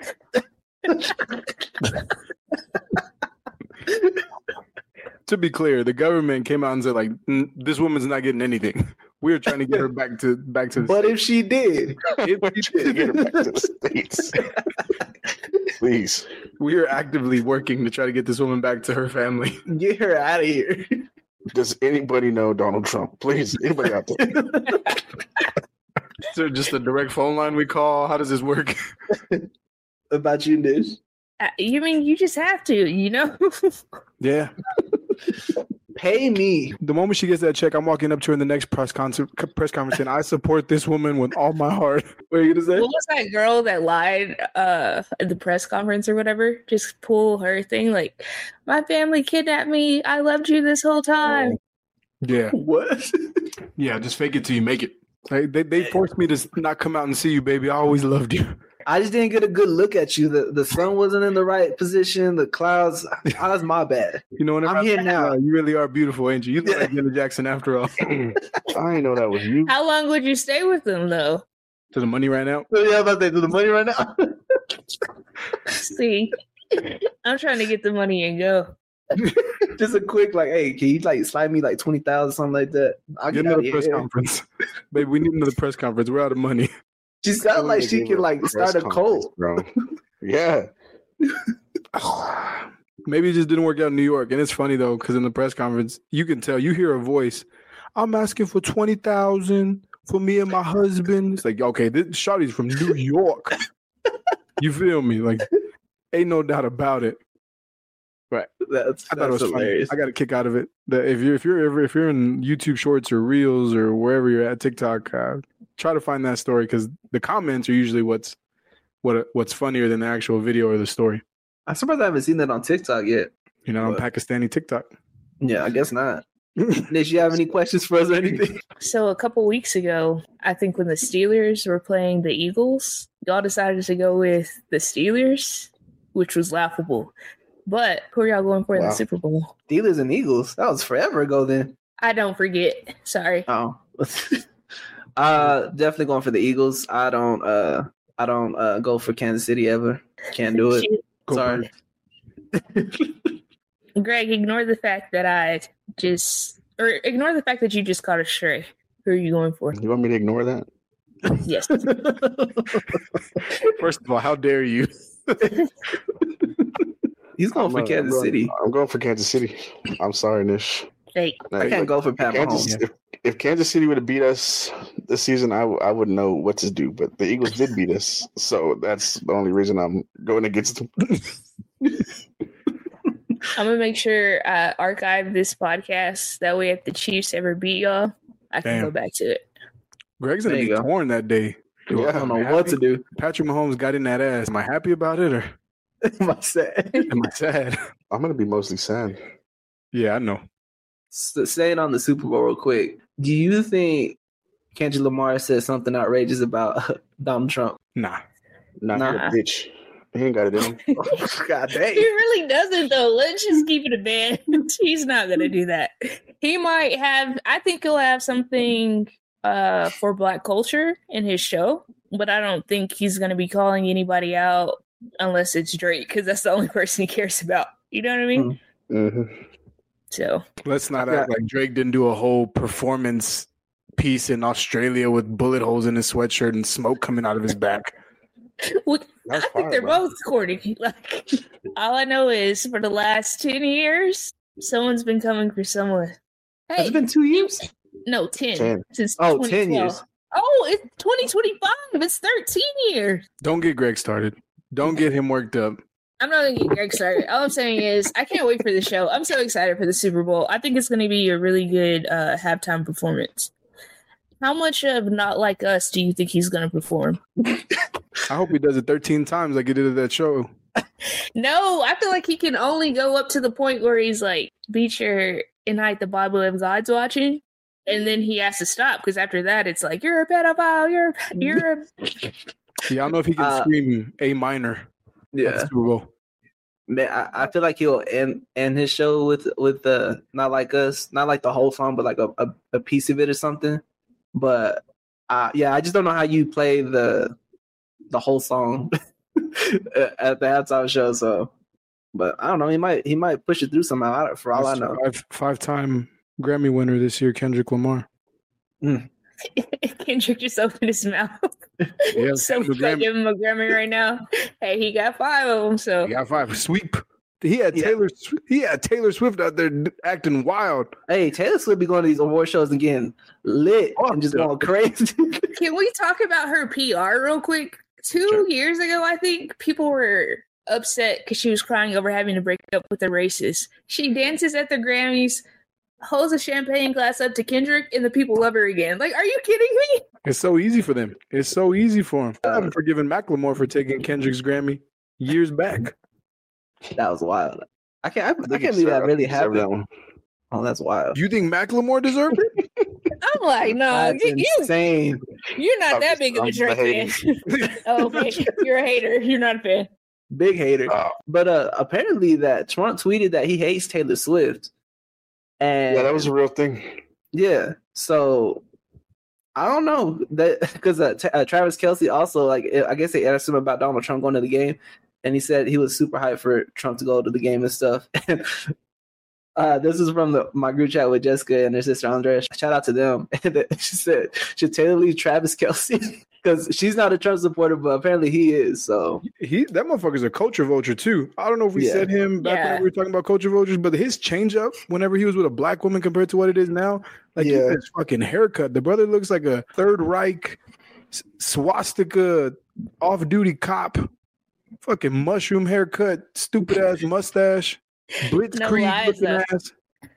To be clear, the government came out and said, like, this woman's not getting anything. We're trying to get her back to. But if she did, We're trying to get her back to the States. Please. We are actively working to try to get this woman back to her family. get her out of here. Does anybody know Donald Trump? Please, anybody out there? Is there just a direct phone line we call? How does this work? About you, Nish? You mean you just have to, you know? Yeah. Pay me. The moment she gets that check, I'm walking up to her in the next press conference, and I support this woman with all my heart. What are you gonna say? What was that girl that lied at the press conference or whatever? Just pull her thing like, my family kidnapped me. I loved you this whole time. Yeah. What? Yeah, just fake it till you make it. Like, they forced me to not come out and see you, baby. I always loved you. I just didn't get a good look at you. The sun wasn't in the right position. The clouds. That was my bad. You know, I'm here now. You really are beautiful, ain't you? You look like Janet Jackson after all. I didn't know that was you. How long would you stay with them though? To the money right now? Yeah, about to do the money right now. See, I'm trying to get the money and go. Just a quick, like, hey, can you like slide me like 20,000, something like that? I'll Get get out another of press here. conference. Baby, we need another press conference. We're out of money. She sounds like she can like start a cult. Bro. Yeah. Maybe it just didn't work out in New York. And it's funny though, because in the press conference, you can tell, you hear a voice. I'm asking for 20,000 for me and my husband. It's like, okay, this shawty's from New York. You feel me? Like, ain't no doubt about it. Right. I thought it was hilarious. funny. I got a kick out of it. That if you're in YouTube Shorts or Reels or wherever you're at, TikTok, try to find that story because the comments are usually what's funnier than the actual video or the story. I'm surprised I haven't seen that on TikTok yet. You know, on Pakistani TikTok. Yeah, I guess not. Nish, you have any questions for us or anything? So a couple weeks ago, I think when the Steelers were playing the Eagles, y'all decided to go with the Steelers, which was laughable. But who are y'all going for in the Super Bowl? Steelers and Eagles. That was forever ago then. I don't forget. Sorry. Oh. Definitely going for the Eagles. I don't go for Kansas City ever. Can't do it. Sorry. Greg, ignore the fact that ignore the fact that you just caught a stray. Who are you going for? You want me to ignore that? Yes. First of all, how dare you? He's going for Kansas City. I'm going for Kansas City. I'm sorry, Nish. Hey, I can't go for Pat Mahomes. If Kansas City would have beat us this season, I wouldn't know what to do. But the Eagles did beat us, so that's the only reason I'm going against them. I'm gonna make sure I archive this podcast. That way, if the Chiefs ever beat y'all, I can go back to it. Greg's gonna be torn that day. Yeah, I don't know what to do. Patrick Mahomes got in that ass. Am I happy about it or am I sad? I'm gonna be mostly sad. Yeah, I know. Staying on the Super Bowl real quick. Do you think Kendrick Lamar said something outrageous about Donald Trump? Nah. Nah. Bitch. He ain't got it in him. God dang. He really doesn't though. Let's just keep it a band. He's not gonna do that. He might have. I think he'll have something for Black culture in his show, but I don't think he's gonna be calling anybody out unless it's Drake because that's the only person he cares about. You know what I mean? Mm-hmm. So let's not act like Drake didn't do a whole performance piece in Australia with bullet holes in his sweatshirt and smoke coming out of his back. Well, I think they're both corny. Like, all I know is for the last 10 years, someone's been coming for someone. Hey, it's been 2 years? No, 10. Since 10 years. Oh, it's 2025. It's 13 years. Don't get Greg started. Don't get him worked up. I'm not going to get Greg started. All I'm saying is I can't wait for the show. I'm so excited for the Super Bowl. I think it's going to be a really good halftime performance. How much of Not Like Us do you think he's going to perform? I hope he does it 13 times like he did at that show. No, I feel like he can only go up to the point where he's like, Beecher and hide the Bible if God's watching. And then he has to stop because after that, it's like, you're a pedophile. You're a... Yeah, I don't know if he can scream A minor at the Yeah, Super Bowl. man, I feel like he'll end his show with Not Like Us, not like the whole song, but like a piece of it or something. But yeah, I just don't know how you play the whole song at the halftime show. So, but I don't know. He might push it through somehow. For all I know, Five-time Grammy winner this year, Kendrick Lamar. Kendrick just opened his mouth. Yeah, So we gotta give him a Grammy right now. Hey, he got 5 of them. So he got 5 sweep. He had Taylor Swift out there acting wild. hey, Taylor Swift be going to these award shows and getting lit and just going crazy. Can we talk about her PR real quick? 2 years ago, I think people were upset because she was crying over having to break up with the racist. She dances at the Grammys, holds a champagne glass up to Kendrick, and the people love her again. Like, are you kidding me? It's so easy for them. It's so easy for them. I haven't forgiven Macklemore for taking Kendrick's Grammy years back. That was wild. I can't believe that really happened. That one. Oh, that's wild. Do you think Macklemore deserved it? I'm like, no, That's insane. You're not that big of a Drake fan. Oh, okay, you're a hater. You're not a fan. Big hater. But apparently that Trump tweeted that he hates Taylor Swift. And yeah, that was a real thing. Yeah. So I don't know that because Travis Kelce also, like, I guess they asked him about Donald Trump going to the game, and he said he was super hyped for Trump to go to the game and stuff. This is from my group chat with Jessica and her sister Andrea. Shout out to them. And she said, should Taylor leave Travis Kelce? Because she's not a Trump supporter, but apparently he is. So that motherfucker's a culture vulture too. I don't know if we said him back when we were talking about culture vultures, but his change up whenever he was with a black woman compared to what it is now, like his fucking haircut. The brother looks like a Third Reich swastika off-duty cop. Fucking mushroom haircut, stupid ass mustache, blitzkrieg looking ass.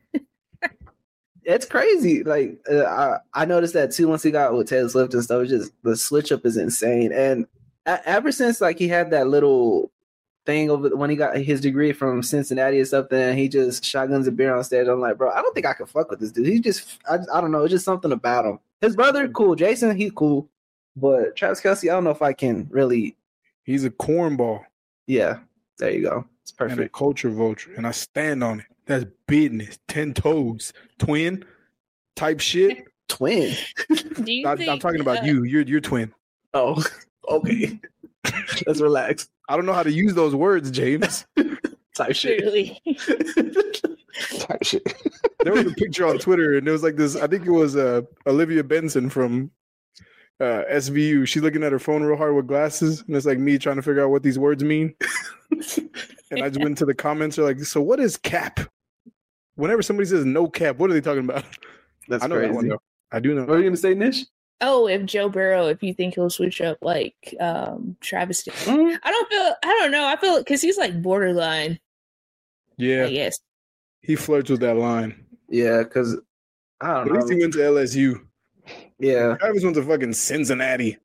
It's crazy. Like I noticed that too once he got with Taylor Swift and stuff. It's just the switch up is insane. And ever since like he had that little thing over when he got his degree from Cincinnati or something, and he just shotguns a beer on stage. I'm like, bro, I don't think I can fuck with this dude. He just I don't know. It's just something about him. His brother, cool. Jason, he's cool. But Travis Kelce, I don't know if I can really. He's a cornball. Yeah, there you go. It's perfect. And a culture vulture, and I stand on it. That's business. 10 toes, twin type shit. Twin. I'm talking about you. You're twin. Oh, okay. Let's relax. I don't know how to use those words, James. Type shit. Really? Type shit. There was a picture on Twitter, and it was like this. I think it was Olivia Benson from SVU. She's looking at her phone real hard with glasses, and it's like me trying to figure out what these words mean. And I just went to the comments. They're like, "So what is cap?" Whenever somebody says no cap, what are they talking about? That's I know crazy. that one, though. I do know. What are you gonna say, Nish? Oh, if Joe Burrow, if you think he'll switch up like Travis did. I don't know. I feel because he's like borderline. Yeah. Yes. He flirts with that line. Yeah, because I don't know. At least he went to LSU. Yeah. Travis went to fucking Cincinnati.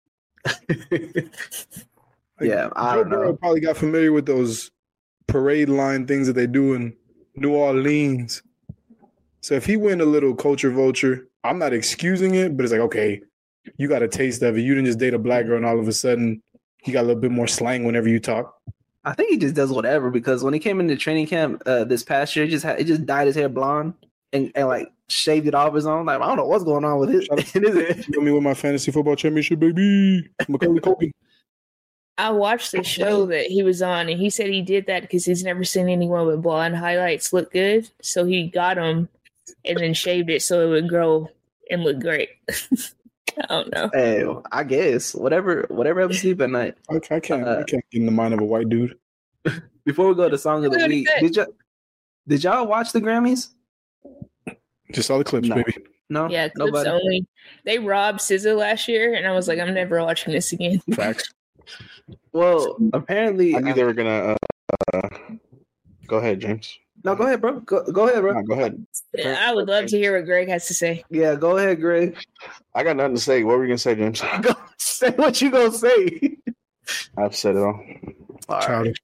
Yeah, I Joe don't know. Burrow probably got familiar with those parade line things that they do in New Orleans. So if he went a little culture vulture, I'm not excusing it, but it's like, okay, you got a taste of it. You didn't just date a black girl and all of a sudden you got a little bit more slang whenever you talk. I think he just does whatever because when he came into training camp this past year, he just dyed his hair blonde and like shaved it off his own. Like I don't know what's going on with it. You know me with my fantasy football championship, baby. Macaulay Culkin. I watched the show that he was on, and he said he did that because he's never seen anyone with blonde highlights look good. So he got them and then shaved it so it would grow and look great. I don't know. Hey, I guess whatever helps sleep at night. I can't get in the mind of a white dude. Before we go to song of the week, did y'all watch the Grammys? Just saw the clips, baby. No, yeah, clips nobody. only. They robbed SZA last year, and I was like, I'm never watching this again. Facts. Well, apparently, I knew they were gonna. Go ahead, James. No, go ahead, bro. Go ahead, bro. No, go ahead. I would love to hear what Greg has to say. Yeah, go ahead, Greg. I got nothing to say. What were you gonna say, James? Go say what you gonna say. I've said it all. All right.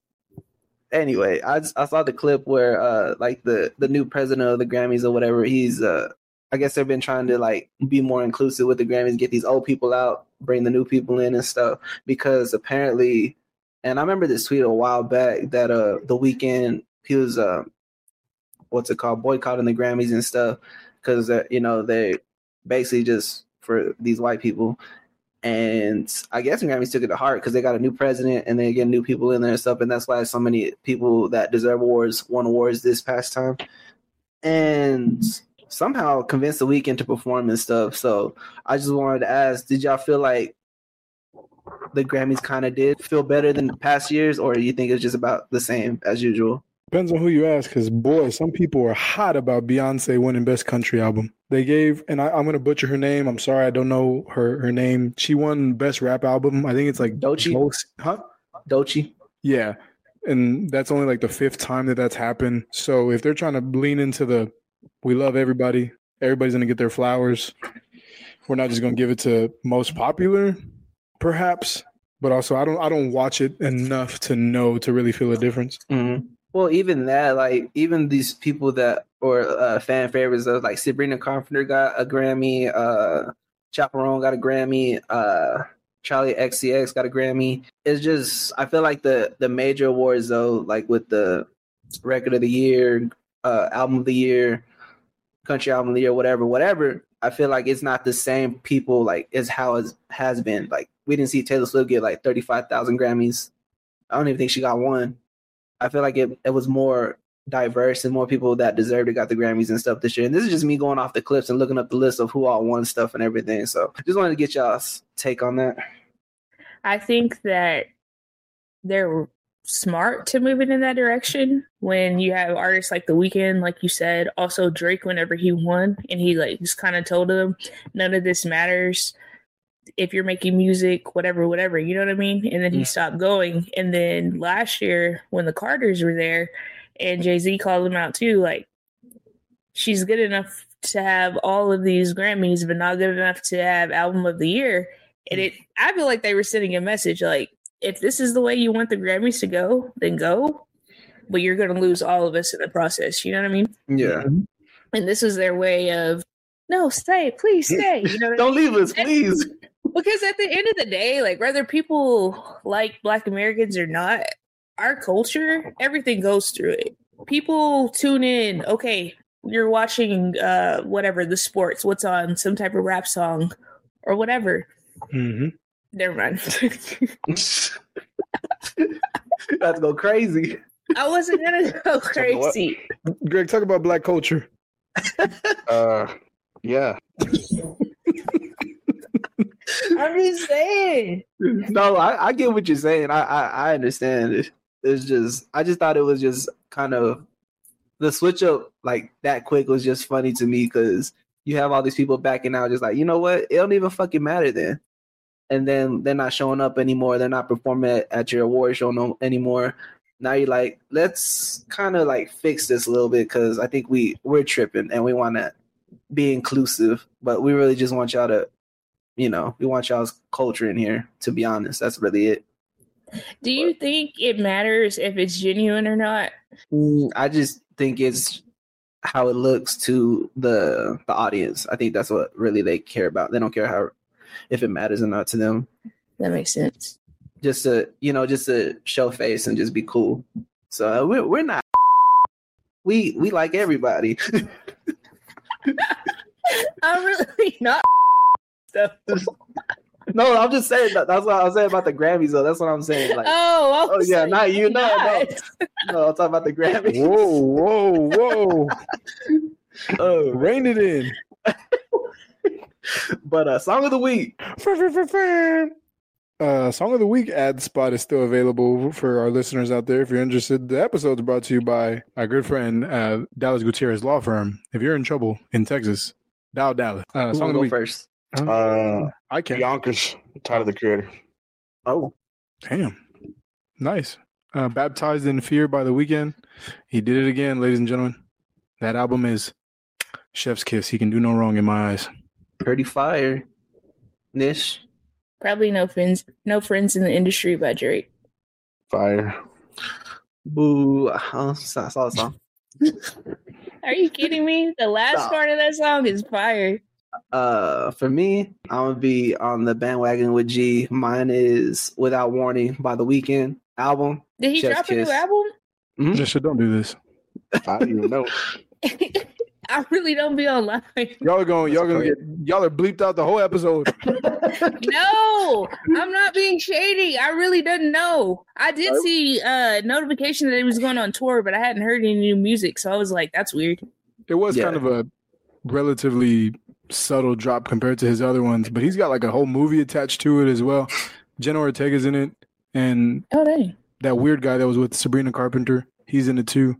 Anyway, I saw the clip where like the new president of the Grammys or whatever, he's I guess they've been trying to like be more inclusive with the Grammys, get these old people out, bring the new people in and stuff. Because apparently, and I remember this tweet a while back that The Weeknd, he was boycotting the Grammys and stuff because they basically just for these white people. And I guess the Grammys took it to heart because they got a new president and they get new people in there and stuff. And that's why so many people that deserve awards won awards this past time. And somehow convinced The Weeknd to perform and stuff. So I just wanted to ask, did y'all feel like the Grammys kind of did feel better than past years, or do you think it's just about the same as usual? Depends on who you ask, because boy, some people are hot about Beyonce winning Best Country Album. They gave, and I'm going to butcher her name. I'm sorry, I don't know her name. She won Best Rap Album. I think it's like Doechii. Doechii. Yeah, and that's only like the 5th time that's happened. So if they're trying to lean into the, we love everybody, everybody's going to get their flowers. We're not just going to give it to most popular, perhaps, but also I don't watch it enough to know to really feel a difference. Mm-hmm. Well, even that, like, even these people that or fan favorites, like Sabrina Carpenter got a Grammy, Chaperone got a Grammy, Charlie XCX got a Grammy. It's just, I feel like the major awards though, like with the Record of the Year, Album of the Year, Country Album of the Year, whatever. I feel like it's not the same people like as how it has been. Like we didn't see Taylor Swift get like 35,000 Grammys. I don't even think she got one. I feel like it was more diverse and more people that deserved it got the Grammys and stuff this year. And this is just me going off the clips and looking up the list of who all won stuff and everything. So just wanted to get y'all's take on that. I think that they're smart to move it in that direction when you have artists like The Weeknd, like you said, also Drake whenever he won and he like just kind of told them none of this matters. If you're making music, whatever, you know what I mean? And then he stopped going. And then last year when the Carters were there and Jay-Z called him out too, like she's good enough to have all of these Grammys, but not good enough to have Album of the Year. And I feel like they were sending a message like, if this is the way you want the Grammys to go, then go. But you're going to lose all of us in the process. You know what I mean? Yeah. And this is their way of, no, stay, please stay. You know Don't leave us, please. Because at the end of the day, like whether people like Black Americans or not, our culture, everything goes through it. People tune in. Okay, you're watching whatever, the sports, what's on, some type of rap song or whatever. Mm-hmm. Never mind. That's go crazy. I wasn't gonna go crazy. Greg, talk about Black culture. Yeah. I'm just saying. No, I get what you're saying. I understand it. It's just I just thought it was just kind of the switch up like that quick was just funny to me because you have all these people backing out just like, you know what? It don't even fucking matter then. And then they're not showing up anymore. They're not performing at your award show anymore. Now you're like, let's kind of like fix this a little bit because I think we're tripping and we want to be inclusive, but we really just want y'all to, we want y'all's culture in here, to be honest. That's really it. Do you think it matters if it's genuine or not? I just think it's how it looks to the audience. I think that's what really they care about. They don't care if it matters or not to them. That makes sense. Just to show face and just be cool. So we're not. We like everybody. I'm really not. Stuff. No, I'm just saying that's what I was saying about the Grammys though. That's what I'm saying. Like, oh yeah, not you. No, I'm talking about the Grammys. Whoa. Rein it in. But song of the week. Song of the week ad spot is still available for our listeners out there. If you're interested, the episode is brought to you by our good friend Dallas Gutierrez Law Firm. If you're in trouble in Texas, dial Dallas. Song of the week first. I can. Yonkers, Tyler the Creator. Oh, damn, nice. Baptized in Fear by The Weeknd. He did it again, ladies and gentlemen. That album is chef's kiss. He can do no wrong in my eyes. Pretty fire. Nish. Probably no friends in the industry by Drake. Fire. Boo. I saw a song. Are you kidding me? The last part of that song is fire. For me, I'm gonna be on the bandwagon with G. Mine is "Without Warning" by The Weeknd album. Did he Chef's drop a Kiss. new album? Mhm. Just don't do this. I don't even know. I really don't be online. Y'all are bleeped out the whole episode. No, I'm not being shady. I really didn't know. I did see a notification that he was going on tour, but I hadn't heard any new music, so I was like, that's weird. It was kind of a relatively subtle drop compared to his other ones, but he's got like a whole movie attached to it as well. Jenna Ortega's in it, and dang. That weird guy that was with Sabrina Carpenter, he's in it too.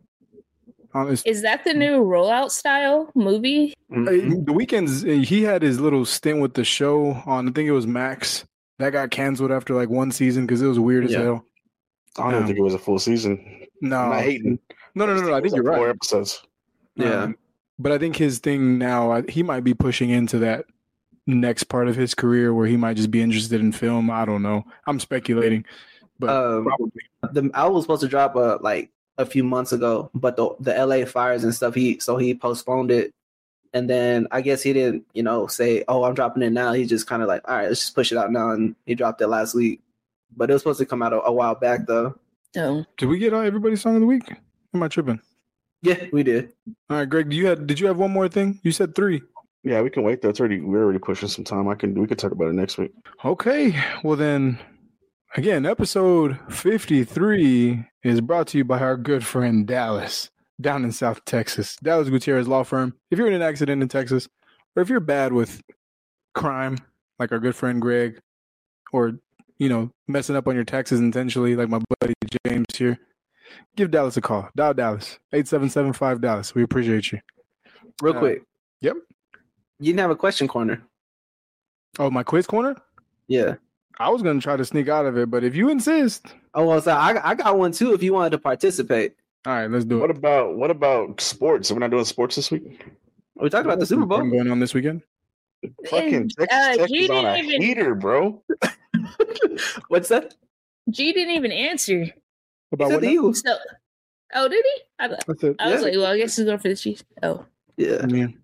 Is that the new Rollout style movie? The Weeknd's, he had his little stint with the show on, I think it was Max. That got canceled after like one season because it was weird as hell. I don't think it was a full season. No. I'm not hating. No. I think you're right. 4 episodes. Yeah. But I think his thing now, he might be pushing into that next part of his career where he might just be interested in film. I don't know. I'm speculating. But probably. The album was supposed to drop like a few months ago, but the LA fires and stuff, he postponed it. And then I guess he didn't, say, "Oh, I'm dropping it now." He just kind of like, "All right, let's just push it out now." And he dropped it last week, but it was supposed to come out a while back though. Oh. Did we get everybody's song of the week? Am I tripping? Yeah, we did. All right, Greg, did you have one more thing? You said 3. Yeah, we can wait though. We're already pushing some time. We could talk about it next week. Okay. Well then, again, episode 53 is brought to you by our good friend Dallas, down in South Texas. Dallas Gutierrez Law Firm. If you're in an accident in Texas, or if you're bad with crime, like our good friend Greg, or, messing up on your taxes intentionally, like my buddy James here, give Dallas a call. Dial Dallas, 877-5-DALLAS. We appreciate you. Real quick. Yep. You didn't have a question corner. Oh, my quiz corner? Yeah. I was going to try to sneak out of it, but if you insist. Oh, well, so I got one too if you wanted to participate. All right, let's do it. What about sports? Are we not doing sports this week? We talked about the Super Bowl going on this weekend. Fucking Texas is on a heater, bro. What's that? G didn't even answer. About what? The Eagles. So, did he? I was like, well, I guess he's going for the Chiefs. Oh, yeah.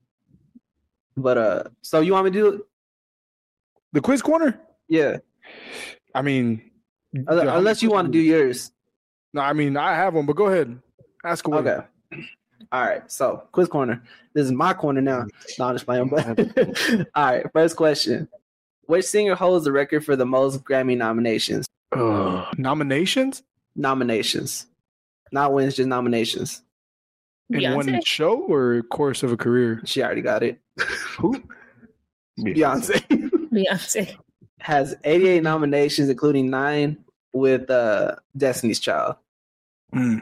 But so you want me to do it? The quiz corner? Yeah. I mean, unless you want to do yours. No, I mean, I have one, but go ahead. Ask away. Okay. All right. So, quiz corner. This is my corner now. No, I'm just playing. But all right. First question: which singer holds the record for the most Grammy nominations? Nominations? Nominations, not wins, just nominations. In one show or course of a career? She already got it. Who? Beyonce has 88 nominations, including 9 with Destiny's Child. Damn.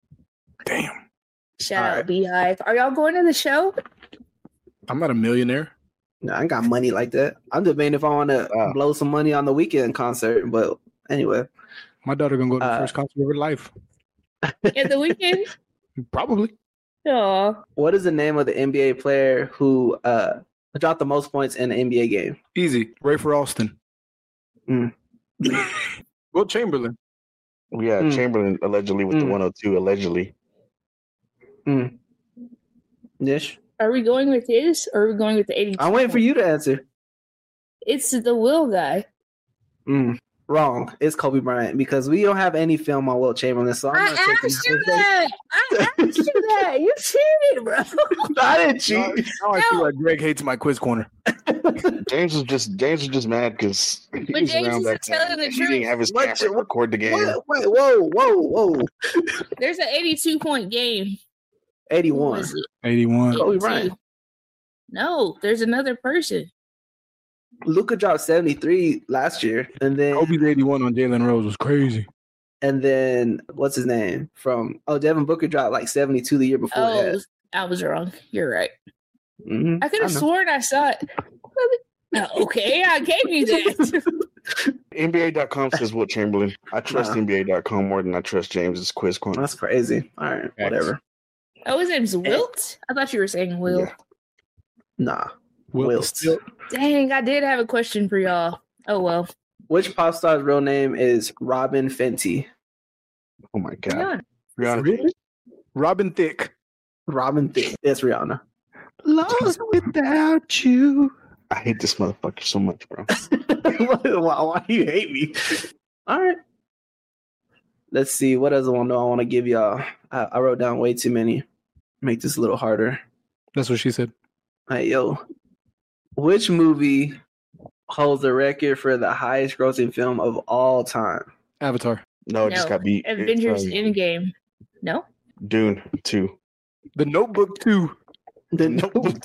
Shout out Beehive. Are y'all going to the show? I'm not a millionaire. No, I ain't got money like that. I'm debating if I want to blow some money on the Weeknd concert. But anyway, my daughter gonna go to the first concert of her life. At the Weeknd? Probably. Aww. What is the name of the NBA player who dropped the most points in an NBA game? Easy. Rafer Alston. Will Chamberlain. Yeah, Chamberlain allegedly with the 102, allegedly. Nish? Are we going with his or are we going with the 82? I'm waiting for you to answer. It's the Will guy. Wrong. It's Kobe Bryant because we don't have any film on Wilt Chamberlain. So I asked you that. You cheated, bro. I didn't cheat. Now I feel like Greg hates my quiz corner. James was just mad because he was around that time. He didn't have his camera to record the game. Wait, whoa. There's an 82-point game. 81. 81. Kobe Bryant. No, there's another person. Luka dropped 73 last year, and then Kobe's 81 on Jalen Rose was crazy. And then what's his name Devin Booker dropped like 72 the year before that. I was wrong. You're right. I could have sworn I saw it. Okay, I gave you that. NBA.com says Wilt Chamberlain. I trust NBA.com more than I trust James's quiz corner. That's crazy. All right, whatever. Oh, his name's Wilt? I thought you were saying Will. Yeah. Nah. Wilt. Dang, I did have a question for y'all. Oh, well. Which pop star's real name is Robin Fenty? Oh, my God. Really? Robin Thicke. Robin Thicke. It's Rihanna. Lost without you. I hate this motherfucker so much, bro. Why do you hate me? All right. Let's see. What else I want to give y'all? I wrote down way too many. Make this a little harder. That's what she said. Hey, yo. Which movie holds the record for the highest grossing film of all time? Avatar. No, it just got beat. Avengers Endgame. No? Dune 2. The Notebook 2. The Notebook.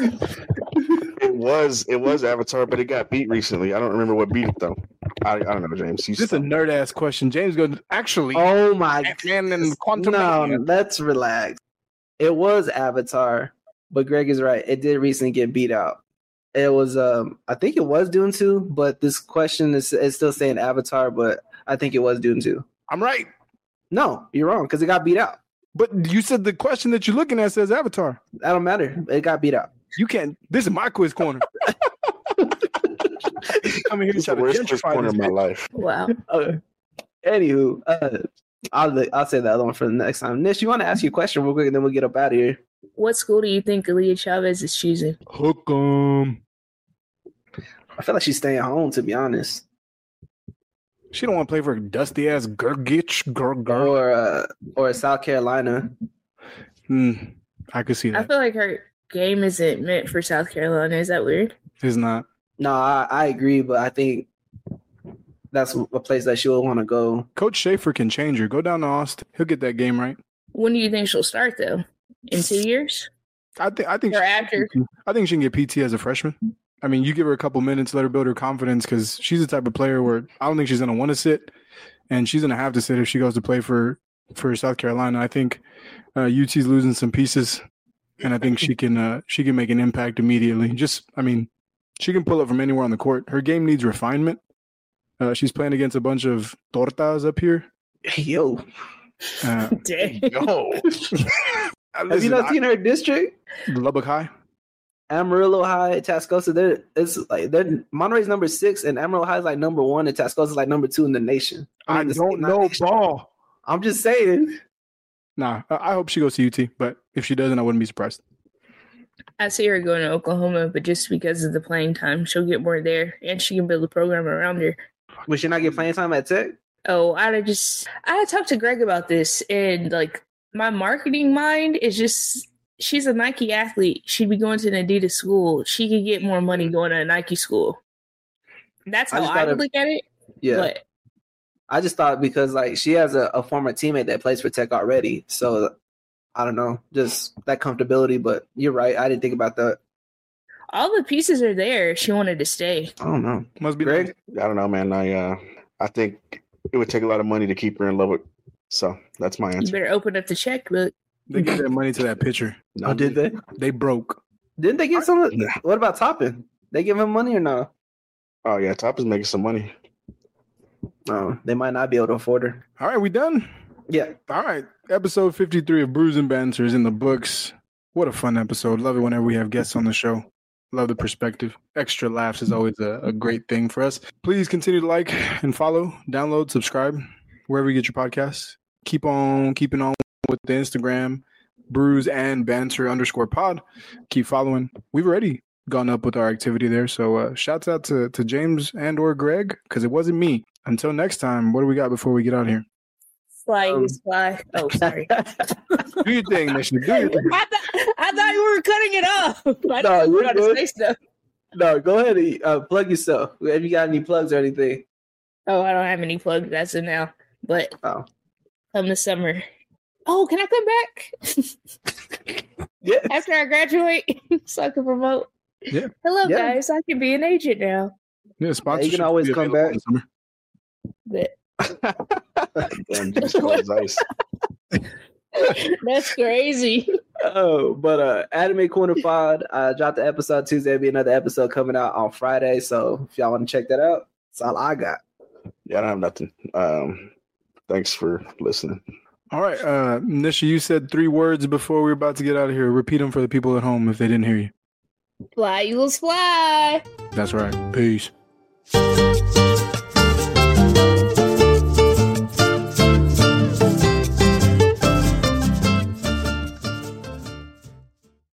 It was Avatar, but it got beat recently. I don't remember what beat it though. I don't know, James. This is a nerd ass question. James goes, actually. Oh my man, and Quantum. No, let's relax. It was Avatar, but Greg is right. It did recently get beat out. It was I think it was Dune 2, but this question is still saying Avatar, but I think it was Dune 2. I'm right. No, you're wrong because it got beat out. But you said the question that you're looking at says Avatar. That don't matter. It got beat out. You can't. This is my quiz corner. I'm here It's the worst quiz corner of my life. Wow. Anywho, I'll say the other one for the next time. Nish, you want to ask you a question real quick, and then we'll get up out of here. What school do you think Aaliyah Chavez is choosing? Hook 'em. I feel like she's staying home, to be honest. She don't want to play for a dusty ass Gurgich. Or South Carolina. I could see I that. feel like her game isn't meant for South Carolina. Is that weird? It's not. No, I agree, but I think that's a place that she would want to go. Coach Schaefer can change her. Go down to Austin. He'll get that game right. When do you think she'll start, though? In 2 years? I think. Or after? I think she can get PT as a freshman. I mean, you give her a couple minutes, let her build her confidence, because she's the type of player where I don't think she's going to want to sit, and she's going to have to sit if she goes to play for South Carolina. I think UT's losing some pieces, and I think she can make an impact immediately. She can pull up from anywhere on the court. Her game needs refinement. She's playing against a bunch of tortas up here. Yo. Dang. Yo. Have you not seen her district? Lubbock High? Amarillo High, Tascosa. They're Monterey's number 6, and Amarillo High is like number 1, and Tascosa's like number 2 in the nation. I don't know ball. I'm just saying. Nah, I hope she goes to UT, but if she doesn't, I wouldn't be surprised. I see her going to Oklahoma, but just because of the playing time, she'll get more there, and she can build a program around her. Would she not get playing time at Tech? Oh, I had talked to Greg about this, and like my marketing mind is just, she's a Nike athlete. She'd be going to an Adidas school. She could get more money going to a Nike school. That's how I would look at it. Yeah. But I just thought because like she has a former teammate that plays for Tech already. So I don't know, just that comfortability. But you're right. I didn't think about that. all the pieces are there. She wanted to stay. I don't know. Must be Greg? I don't know, man. I think it would take a lot of money to keep her in Lubbock. So that's my You answer. better open up the checkbook. They give that money to that pitcher. Oh, did they? They broke. Didn't they get some? What about Toppin? They give him money or no? Oh yeah, Top is making some money. No, they might not be able to afford her. All right, we done? Yeah. All right. Episode 53 of Brews and Banter is in the books. What a fun episode. Love it whenever we have guests on the show. Love the perspective. Extra laughs is always a great thing for us. Please continue to like and follow, download, subscribe, wherever you get your podcasts. Keep on keeping on with the Instagram, Brews and Banter _pod. Keep following. We've already gone up with our activity there. So shouts out to James and or Greg, because it wasn't me. Until next time, what do we got before we get out of here? Fly, fly. Oh, sorry. Do your thing, Mission. Do your thing. I thought you were cutting it off. I No, didn't you're know how to good. say stuff. No, go ahead and plug yourself. Have you got any plugs or anything? Oh, I don't have any plugs as of now. But Oh. come the summer. Oh, can I come back? Yeah. After I graduate so I can promote? Yeah. Hello, Yeah. guys. I can be an agent now. Yeah, sponsorship. always will be come available back. in the summer. But Damn, just cold as ice. that's crazy. Oh, but Anime Corner Pod, dropped the episode Tuesday. There'll be another episode coming out on Friday. So if y'all want to check that out, that's all I got. Yeah, I don't have nothing. Thanks for listening. All right. Nisha, you said 3 words before we were about to get out of here. Repeat them for the people at home if they didn't hear you. Fly, Eagles, fly. That's right. Peace.